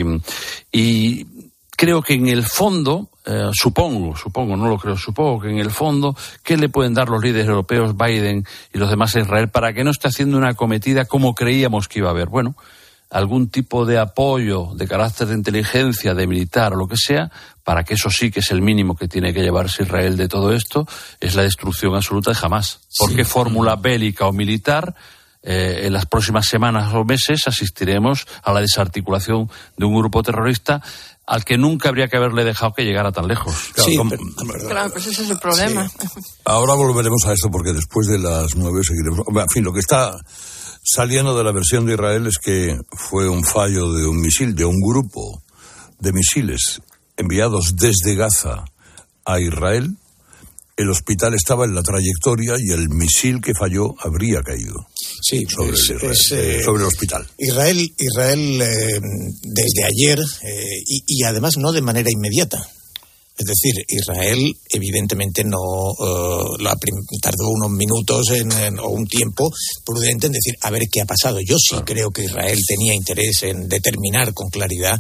Speaker 8: Y creo que en el fondo, supongo que en el fondo, ¿qué le pueden dar los líderes europeos, Biden y los demás a Israel, para que no esté haciendo una acometida como creíamos que iba a haber? Bueno, algún tipo de apoyo de carácter de inteligencia, de militar o lo que sea, para que eso sí que es el mínimo que tiene que llevarse Israel de todo esto, es la destrucción absoluta de Hamás. ¿Por qué fórmula bélica o militar? En las próximas semanas o meses asistiremos a la desarticulación de un grupo terrorista al que nunca habría que haberle dejado que llegara tan lejos.
Speaker 6: Claro, pues ese es el problema.
Speaker 3: Sí. Ahora volveremos a esto, porque después de las 9 seguiremos. En fin, lo que está saliendo de la versión de Israel es que fue un fallo de un misil, de un grupo de misiles enviados desde Gaza a Israel. El hospital estaba en la trayectoria y el misil que falló habría caído sobre el hospital.
Speaker 14: Israel desde ayer, y además no de manera inmediata. Es decir, Israel evidentemente no tardó unos minutos o un tiempo prudente en decir a ver qué ha pasado. Yo sí creo que Israel tenía interés en determinar con claridad,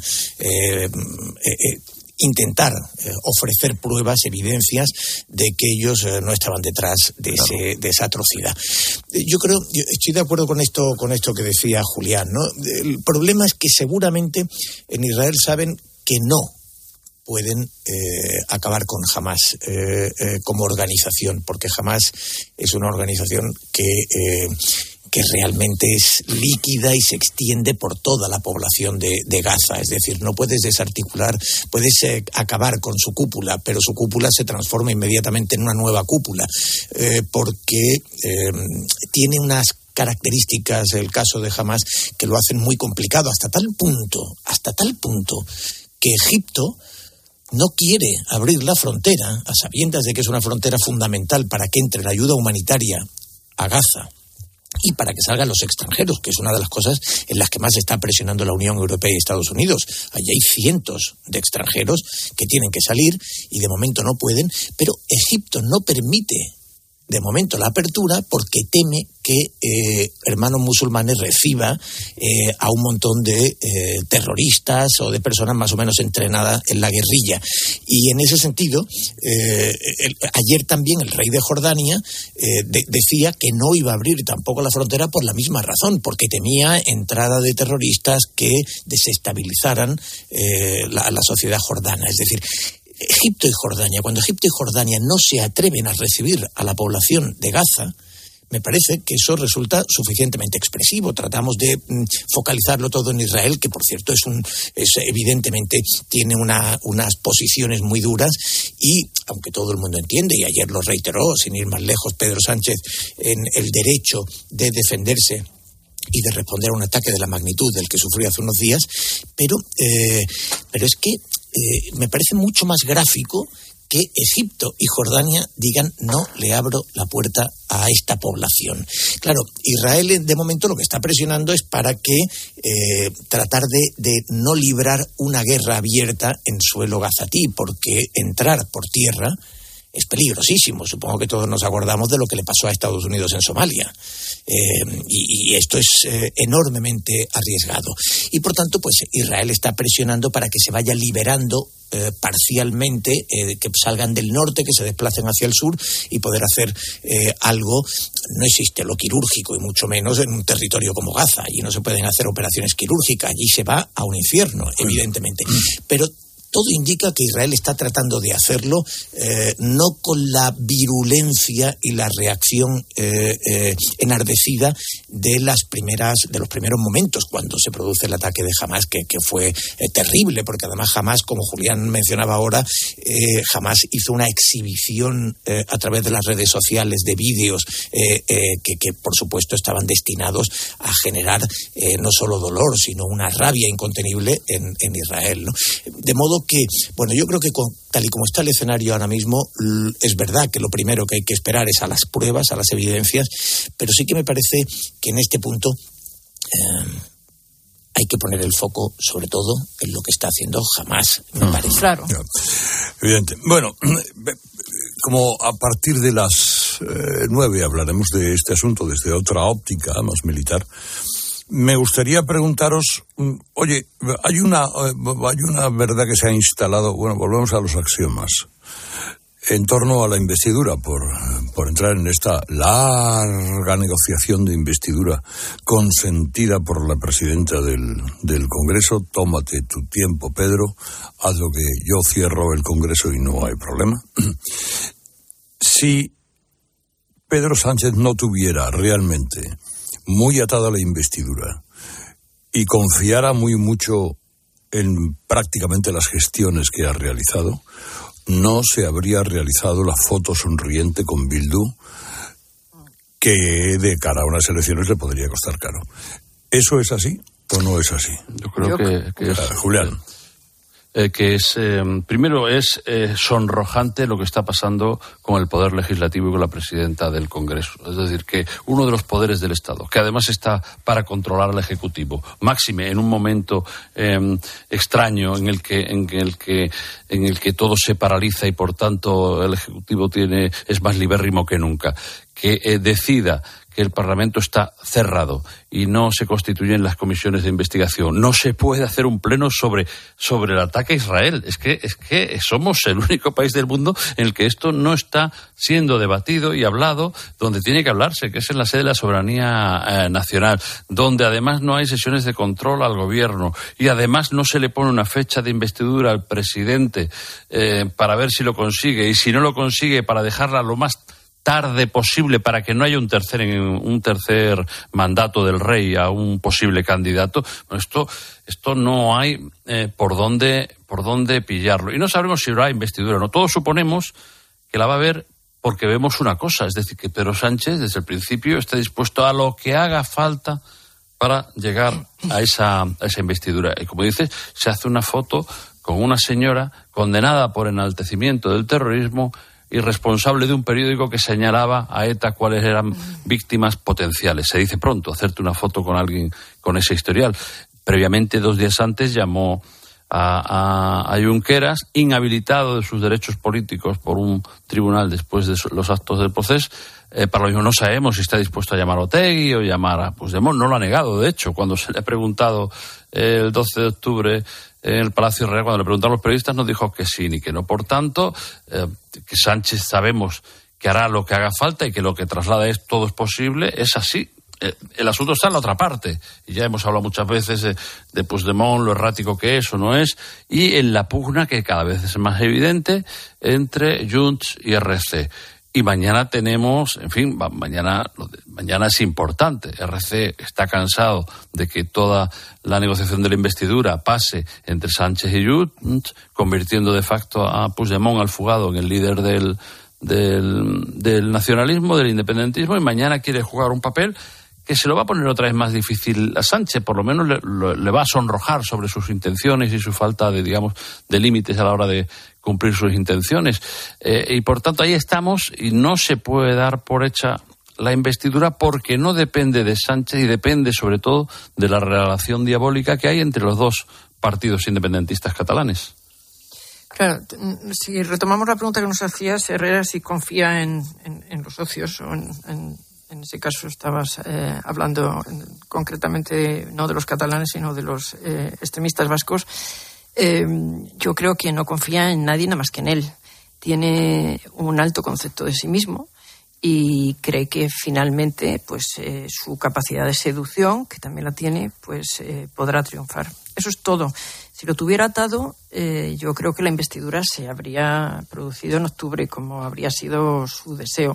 Speaker 14: intentar ofrecer pruebas, evidencias de que ellos no estaban detrás de esa atrocidad. Yo estoy de acuerdo con esto que decía Julián, ¿no? El problema es que seguramente en Israel saben que no pueden acabar con Hamás como organización, porque Hamás es una organización que realmente es líquida y se extiende por toda la población de Gaza. Es decir, no puedes desarticular, puedes acabar con su cúpula, pero su cúpula se transforma inmediatamente en una nueva cúpula, porque tiene unas características, el caso de Hamás, que lo hacen muy complicado, hasta tal punto que Egipto no quiere abrir la frontera, a sabiendas de que es una frontera fundamental para que entre la ayuda humanitaria a Gaza, y para que salgan los extranjeros, que es una de las cosas en las que más está presionando la Unión Europea y Estados Unidos. Allí hay cientos de extranjeros que tienen que salir y de momento no pueden, pero Egipto no permite de momento la apertura porque teme que hermanos musulmanes reciba a un montón de terroristas o de personas más o menos entrenadas en la guerrilla. Y en ese sentido, ayer también el rey de Jordania decía que no iba a abrir tampoco la frontera por la misma razón, porque temía entrada de terroristas que desestabilizaran la sociedad jordana. Es decir, Egipto y Jordania, cuando Egipto y Jordania no se atreven a recibir a la población de Gaza, me parece que eso resulta suficientemente expresivo. Tratamos de focalizarlo todo en Israel, que por cierto evidentemente tiene unas posiciones muy duras, y aunque todo el mundo entiende, y ayer lo reiteró, sin ir más lejos, Pedro Sánchez, en el derecho de defenderse y de responder a un ataque de la magnitud del que sufrió hace unos días, pero es que me parece mucho más gráfico que Egipto y Jordania digan no le abro la puerta a esta población. Claro, Israel de momento lo que está presionando es para que tratar de no librar una guerra abierta en suelo gazatí, porque entrar por tierra es peligrosísimo. Supongo que todos nos acordamos de lo que le pasó a Estados Unidos en Somalia. Y esto es enormemente arriesgado. Y por tanto, pues Israel está presionando para que se vaya liberando parcialmente, que salgan del norte, que se desplacen hacia el sur y poder hacer algo. No existe lo quirúrgico y mucho menos en un territorio como Gaza. Allí no se pueden hacer operaciones quirúrgicas, allí se va a un infierno, evidentemente. Pero todo indica que Israel está tratando de hacerlo, no con la virulencia y la reacción enardecida de los primeros momentos cuando se produce el ataque de Hamás, que fue terrible, porque además Hamás, como Julián mencionaba ahora, Hamás hizo una exhibición a través de las redes sociales de vídeos que por supuesto estaban destinados a generar no solo dolor, sino una rabia incontenible en Israel, ¿no? De modo que, bueno, yo creo que tal y como está el escenario ahora mismo, es verdad que lo primero que hay que esperar es a las pruebas, a las evidencias, pero sí que me parece que en este punto hay que poner el foco sobre todo en lo que está haciendo Hamás, me parece.
Speaker 6: Claro.
Speaker 3: Evidente. Bueno, como a partir de las 9 hablaremos de este asunto desde otra óptica más militar, me gustaría preguntaros, oye, hay una verdad que se ha instalado, bueno, volvemos a los axiomas, en torno a la investidura, por entrar en esta larga negociación de investidura consentida por la presidenta del Congreso. Tómate tu tiempo, Pedro, haz lo que yo cierro el Congreso y no hay problema. Si Pedro Sánchez no tuviera realmente muy atada a la investidura y confiara mucho en prácticamente las gestiones que ha realizado, no se habría realizado la foto sonriente con Bildu, que de cara a unas elecciones le podría costar caro. ¿Eso es así o no es así?
Speaker 8: Yo creo que es,
Speaker 3: Julián.
Speaker 8: Primero es sonrojante lo que está pasando con el Poder Legislativo y con la presidenta del Congreso. Es decir, que uno de los poderes del Estado, que además está para controlar al Ejecutivo, máxime en un momento extraño en el que todo se paraliza y por tanto el Ejecutivo es más libérrimo que nunca, que decida que el Parlamento está cerrado y no se constituyen las comisiones de investigación. No se puede hacer un pleno sobre el ataque a Israel. Es que somos el único país del mundo en el que esto no está siendo debatido y hablado donde tiene que hablarse, que es en la sede de la soberanía nacional, donde además no hay sesiones de control al gobierno y además no se le pone una fecha de investidura al presidente para ver si lo consigue, y si no lo consigue, para dejarla lo más tarde posible para que no haya un tercer mandato del rey a un posible candidato. Esto no hay por dónde pillarlo. Y no sabremos si habrá investidura o no. Todos suponemos que la va a haber porque vemos una cosa, es decir, que Pedro Sánchez desde el principio está dispuesto a lo que haga falta para llegar a esa investidura. Y como dices, se hace una foto con una señora condenada por enaltecimiento del terrorismo irresponsable de un periódico que señalaba a ETA cuáles eran víctimas potenciales. Se dice pronto, hacerte una foto con alguien con ese historial. Previamente, 2 días antes, llamó a Junqueras, inhabilitado de sus derechos políticos por un tribunal después de los actos del proceso. Para lo mismo no sabemos si está dispuesto a llamar a Otegi o llamar a Puigdemont. No lo ha negado, de hecho, cuando se le ha preguntado el 12 de octubre en el Palacio Real, cuando le preguntaron a los periodistas, nos dijo que sí ni que no. Por tanto, que Sánchez sabemos que hará lo que haga falta y que lo que traslada es todo es posible, es así. El asunto está en la otra parte, y ya hemos hablado muchas veces de Puigdemont, lo errático que es o no es, y en la pugna que cada vez es más evidente entre Junts y RC. Y mañana tenemos, en fin, mañana es importante. RC está cansado de que toda la negociación de la investidura pase entre Sánchez y Junts, convirtiendo de facto a Puigdemont, al fugado, en el líder del nacionalismo, del independentismo, y mañana quiere jugar un papel que se lo va a poner otra vez más difícil a Sánchez, por lo menos le va a sonrojar sobre sus intenciones y su falta de límites a la hora de cumplir sus intenciones. Y por tanto ahí estamos, y no se puede dar por hecha la investidura porque no depende de Sánchez y depende sobre todo de la relación diabólica que hay entre los dos partidos independentistas catalanes.
Speaker 6: Claro, si retomamos la pregunta que nos hacías, Herrera, si confía en los socios o en ese caso estabas hablando concretamente no de los catalanes, sino de los extremistas vascos. Yo creo que no confía en nadie nada más que en él. Tiene un alto concepto de sí mismo y cree que finalmente pues su capacidad de seducción, que también la tiene, pues podrá triunfar. Eso es todo. Si lo tuviera atado, yo creo que la investidura se habría producido en octubre, como habría sido su deseo.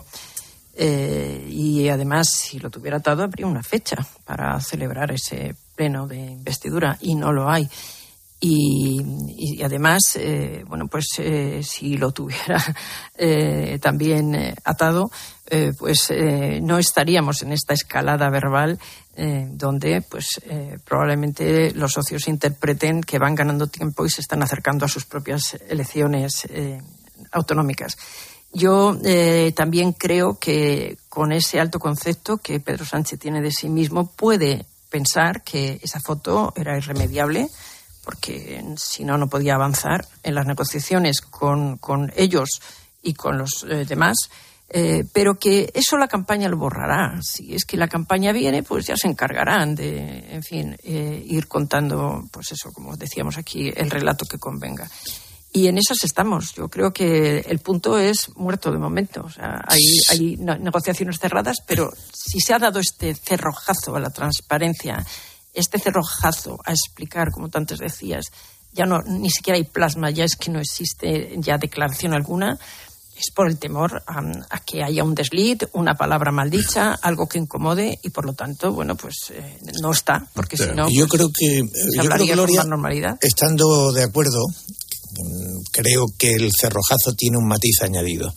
Speaker 6: Y además, si lo tuviera atado, habría una fecha para celebrar ese pleno de investidura, y no lo hay. Y además, si lo tuviera también atado, no estaríamos en esta escalada verbal donde probablemente los socios interpreten que van ganando tiempo y se están acercando a sus propias elecciones autonómicas. Yo también creo que con ese alto concepto que Pedro Sánchez tiene de sí mismo puede pensar que esa foto era irremediable, porque si no, no podía avanzar en las negociaciones con ellos y con los demás, pero que eso la campaña lo borrará. Si es que la campaña viene, pues ya se encargarán de, en fin, ir contando, pues eso, como decíamos aquí, el relato que convenga. Y en esas estamos. Yo creo que el punto es muerto de momento. O sea, hay negociaciones cerradas, pero si se ha dado este cerrojazo a la transparencia, este cerrojazo a explicar, como tú antes decías, ya no, ni siquiera hay plasma, ya es que no existe ya declaración alguna, es por el temor a que haya un desliz, una palabra maldicha, algo que incomode, y por lo tanto, no está, porque si no,
Speaker 14: yo creo que Gloria,
Speaker 6: con normalidad.
Speaker 14: Estando de acuerdo, creo que el cerrojazo tiene un matiz añadido,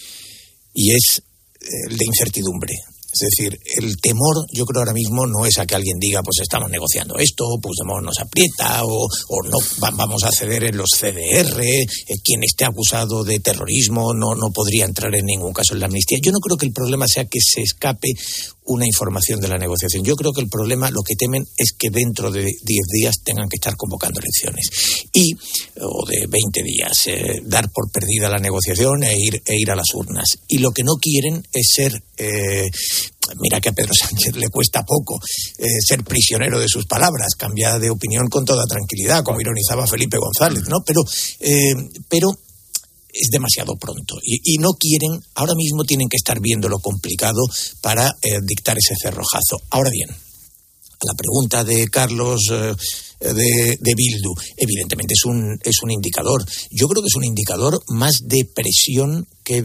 Speaker 14: y es el de incertidumbre. Es decir, el temor, yo creo ahora mismo, no es a que alguien diga, pues estamos negociando esto, Puigdemont nos aprieta, o no vamos a ceder en los CDR, quien esté acusado de terrorismo no podría entrar en ningún caso en la amnistía. Yo no creo que el problema sea que se escape una información de la negociación. Yo creo que el problema, lo que temen, es que dentro de 10 días tengan que estar convocando elecciones. O de 20 días, dar por perdida la negociación e ir a las urnas. Y lo que no quieren es ser... mira que a Pedro Sánchez le cuesta poco ser prisionero de sus palabras, cambiar de opinión con toda tranquilidad, como ironizaba Felipe González, ¿no? Pero es demasiado pronto y no quieren, ahora mismo tienen que estar viendo lo complicado para dictar ese cerrojazo. Ahora bien, a la pregunta de Carlos de Bildu, evidentemente es un indicador. Yo creo que es un indicador más de presión que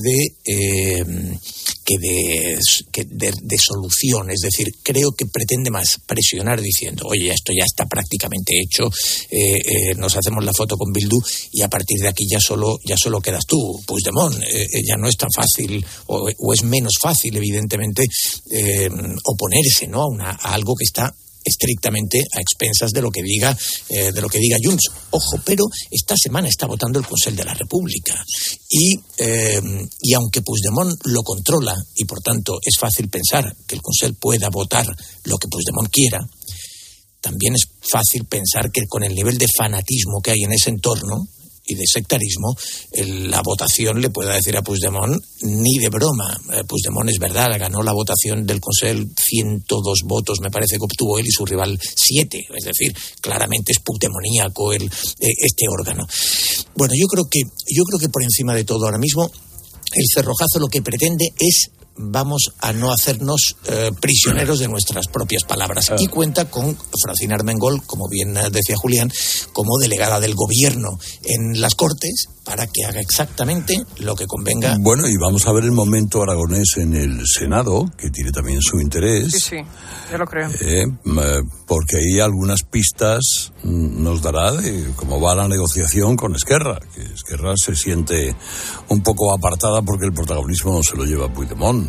Speaker 14: de solución. Es decir, creo que pretende más presionar diciendo, oye, esto ya está prácticamente hecho, nos hacemos la foto con Bildu y a partir de aquí ya solo quedas tú, Puigdemont. Ya no es tan fácil o es menos fácil, evidentemente, oponerse, ¿no? a algo que está estrictamente a expensas de lo que diga Junts. Ojo, pero esta semana está votando el Consell de la República y aunque Puigdemont lo controla y por tanto es fácil pensar que el Consell pueda votar lo que Puigdemont quiera, también es fácil pensar que con el nivel de fanatismo que hay en ese entorno y de sectarismo, la votación le pueda decir a Puigdemont ni de broma. Puigdemont, es verdad, ganó la votación del Consell 102 votos, me parece que obtuvo él y su rival 7, es decir, claramente es puigdemoníaco este órgano. Bueno, yo creo que por encima de todo ahora mismo el cerrojazo lo que pretende es vamos a no hacernos prisioneros de nuestras propias palabras. Y cuenta con Francina Armengol, como bien decía Julián, como delegada del gobierno en las Cortes, para que haga exactamente lo que convenga.
Speaker 3: Bueno, y vamos a ver el momento aragonés en el Senado, que tiene también su interés.
Speaker 6: Sí, yo lo creo.
Speaker 3: Porque ahí algunas pistas nos dará de cómo va la negociación con Esquerra, que Esquerra se siente un poco apartada porque el protagonismo se lo lleva Puigdemont.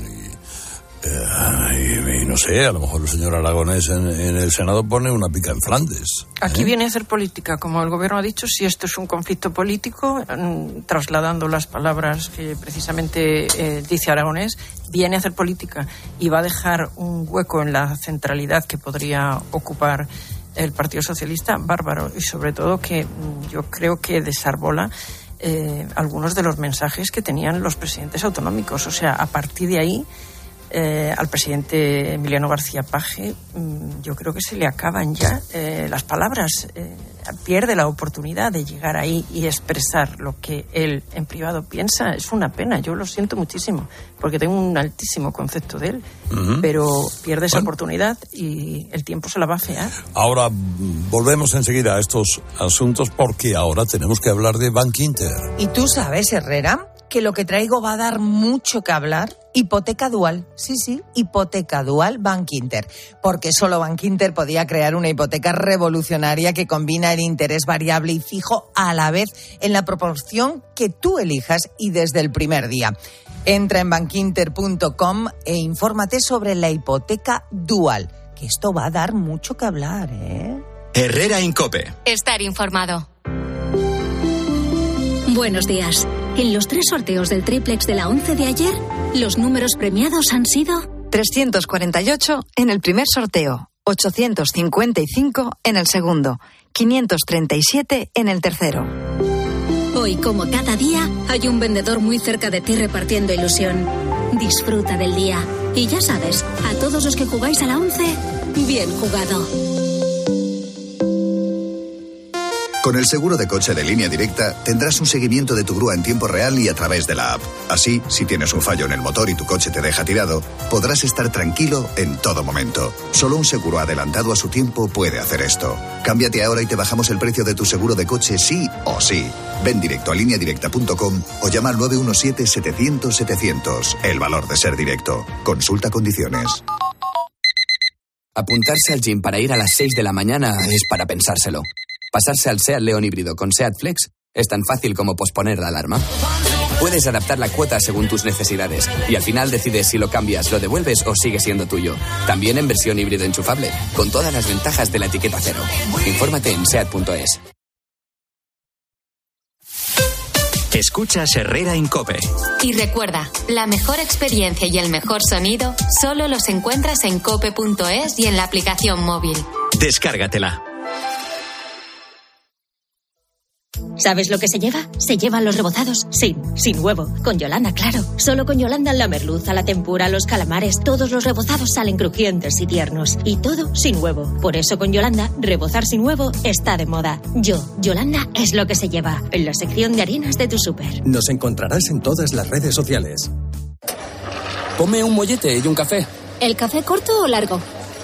Speaker 3: Y no sé, a lo mejor el señor Aragonés en el Senado pone una pica en Flandes.
Speaker 6: Aquí viene a hacer política, como el gobierno ha dicho, si esto es un conflicto político, trasladando las palabras que precisamente dice Aragonés, viene a hacer política y va a dejar un hueco en la centralidad que podría ocupar el Partido Socialista, bárbaro, y sobre todo que yo creo que desarbola algunos de los mensajes que tenían los presidentes autonómicos. O sea, a partir de ahí, al presidente Emiliano García Paje, yo creo que se le acaban ya las palabras. Pierde la oportunidad de llegar ahí y expresar lo que él en privado piensa. Es una pena, yo lo siento muchísimo, porque tengo un altísimo concepto de él, pero pierde esa oportunidad y el tiempo se la va a fear.
Speaker 3: Ahora volvemos enseguida a estos asuntos, porque ahora tenemos que hablar de Bankinter.
Speaker 9: ¿Y tú sabes, Herrera, que lo que traigo va a dar mucho que hablar? Hipoteca dual, sí, hipoteca dual Bankinter, porque solo Bankinter podía crear una hipoteca revolucionaria que combina el interés variable y fijo a la vez en la proporción que tú elijas y desde el primer día. Entra en bankinter.com e infórmate sobre la hipoteca dual, que esto va a dar mucho que hablar, ¿eh?
Speaker 1: Herrera en COPE.
Speaker 2: Estar informado.
Speaker 4: Buenos días. En los 3 sorteos del triplex de la 11 de ayer, los números premiados han sido
Speaker 10: 348 en el primer sorteo, 855 en el segundo, 537 en el tercero.
Speaker 4: Hoy, como cada día, hay un vendedor muy cerca de ti repartiendo ilusión. Disfruta del día. Y ya sabes, a todos los que jugáis a la 11, bien jugado.
Speaker 31: Con el seguro de coche de Línea Directa tendrás un seguimiento de tu grúa en tiempo real y a través de la app. Así, si tienes un fallo en el motor y tu coche te deja tirado, podrás estar tranquilo en todo momento. Solo un seguro adelantado a su tiempo puede hacer esto. Cámbiate ahora y te bajamos el precio de tu seguro de coche sí o sí. Ven directo a lineadirecta.com o llama al 917-700-700. El valor de ser directo. Consulta condiciones.
Speaker 13: Apuntarse al gym para ir a las 6 de la mañana es para pensárselo. Pasarse al SEAT León híbrido con SEAT Flex es tan fácil como posponer la alarma. Puedes adaptar la cuota según tus necesidades y al final decides si lo cambias, lo devuelves o sigue siendo tuyo. También en versión híbrido enchufable, con todas las ventajas de la etiqueta cero. Infórmate en SEAT.es.
Speaker 1: Escuchas Herrera en COPE.
Speaker 2: Y recuerda, la mejor experiencia y el mejor sonido solo los encuentras en cope.es y en la aplicación móvil.
Speaker 1: Descárgatela.
Speaker 26: ¿Sabes lo que se lleva? Se llevan los rebozados sin huevo. Con Yolanda, claro. Solo con Yolanda la merluza, la tempura, los calamares, todos los rebozados salen crujientes y tiernos. Y todo sin huevo. Por eso con Yolanda, rebozar sin huevo está de moda. Yolanda es lo que se lleva. En la sección de harinas de tu súper.
Speaker 27: Nos encontrarás en todas las redes sociales. Come un mollete y un café.
Speaker 30: ¿El café corto o largo?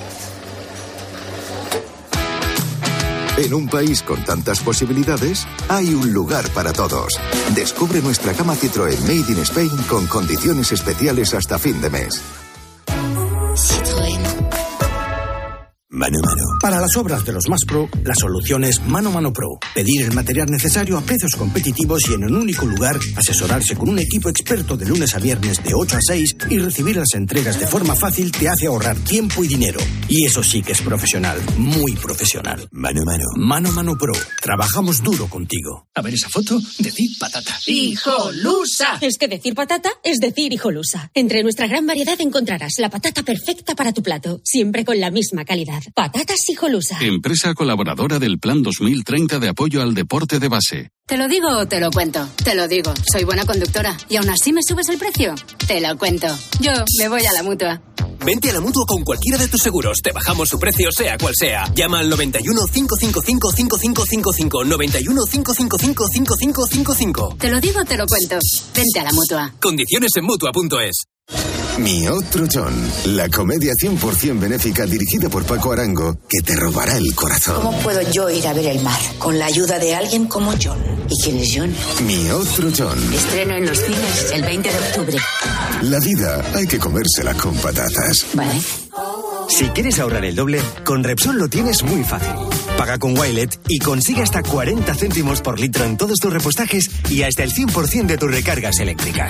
Speaker 31: En un país con tantas posibilidades, hay un lugar para todos. Descubre nuestra gama Citroën Made in Spain con condiciones especiales hasta fin de mes.
Speaker 30: Citroën.
Speaker 5: Mano a Mano.
Speaker 15: Para las obras de los más pro, la solución es Mano a Mano Pro. Pedir el material necesario a precios competitivos y en un único lugar, asesorarse con un equipo experto de lunes a viernes de 8 a 6 y recibir las entregas de forma fácil te hace ahorrar tiempo y dinero. Y eso sí que es profesional, muy profesional.
Speaker 5: Mano a Mano.
Speaker 15: Mano a Mano Pro. Trabajamos duro contigo.
Speaker 16: A ver esa foto, decid patata.
Speaker 17: ¡Hijolusa! Es que decir patata es decir hijolusa. Entre nuestra gran variedad encontrarás la patata perfecta para tu plato, siempre con la misma calidad. Patatas Hijolusa.
Speaker 18: Empresa colaboradora del Plan 2030 de apoyo al deporte de base.
Speaker 19: ¿Te lo digo o te lo cuento? Te lo digo. Soy buena conductora. ¿Y aún así me subes el precio? Te lo cuento. Yo me voy a la Mutua.
Speaker 20: Vente a la Mutua con cualquiera de tus seguros. Te bajamos su precio, sea cual sea. Llama al 91 555 5555. 91 555 5555.
Speaker 19: Te lo digo, te lo cuento. Vente a la Mutua.
Speaker 20: Condiciones en Mutua.es.
Speaker 5: Mi otro John, la comedia 100% benéfica dirigida por Paco Arango, que te robará el corazón.
Speaker 21: ¿Cómo puedo yo ir a ver el mar con la ayuda de alguien como John? ¿Y quién es John?
Speaker 5: Mi otro John.
Speaker 21: Estreno en los cines el 20 de octubre.
Speaker 5: La vida hay que comérsela con patatas.
Speaker 21: Vale.
Speaker 22: Si quieres ahorrar el doble, con Repsol lo tienes muy fácil. Paga con Wilet y consigue hasta 40 céntimos por litro en todos tus repostajes y hasta el 100% de tus recargas eléctricas.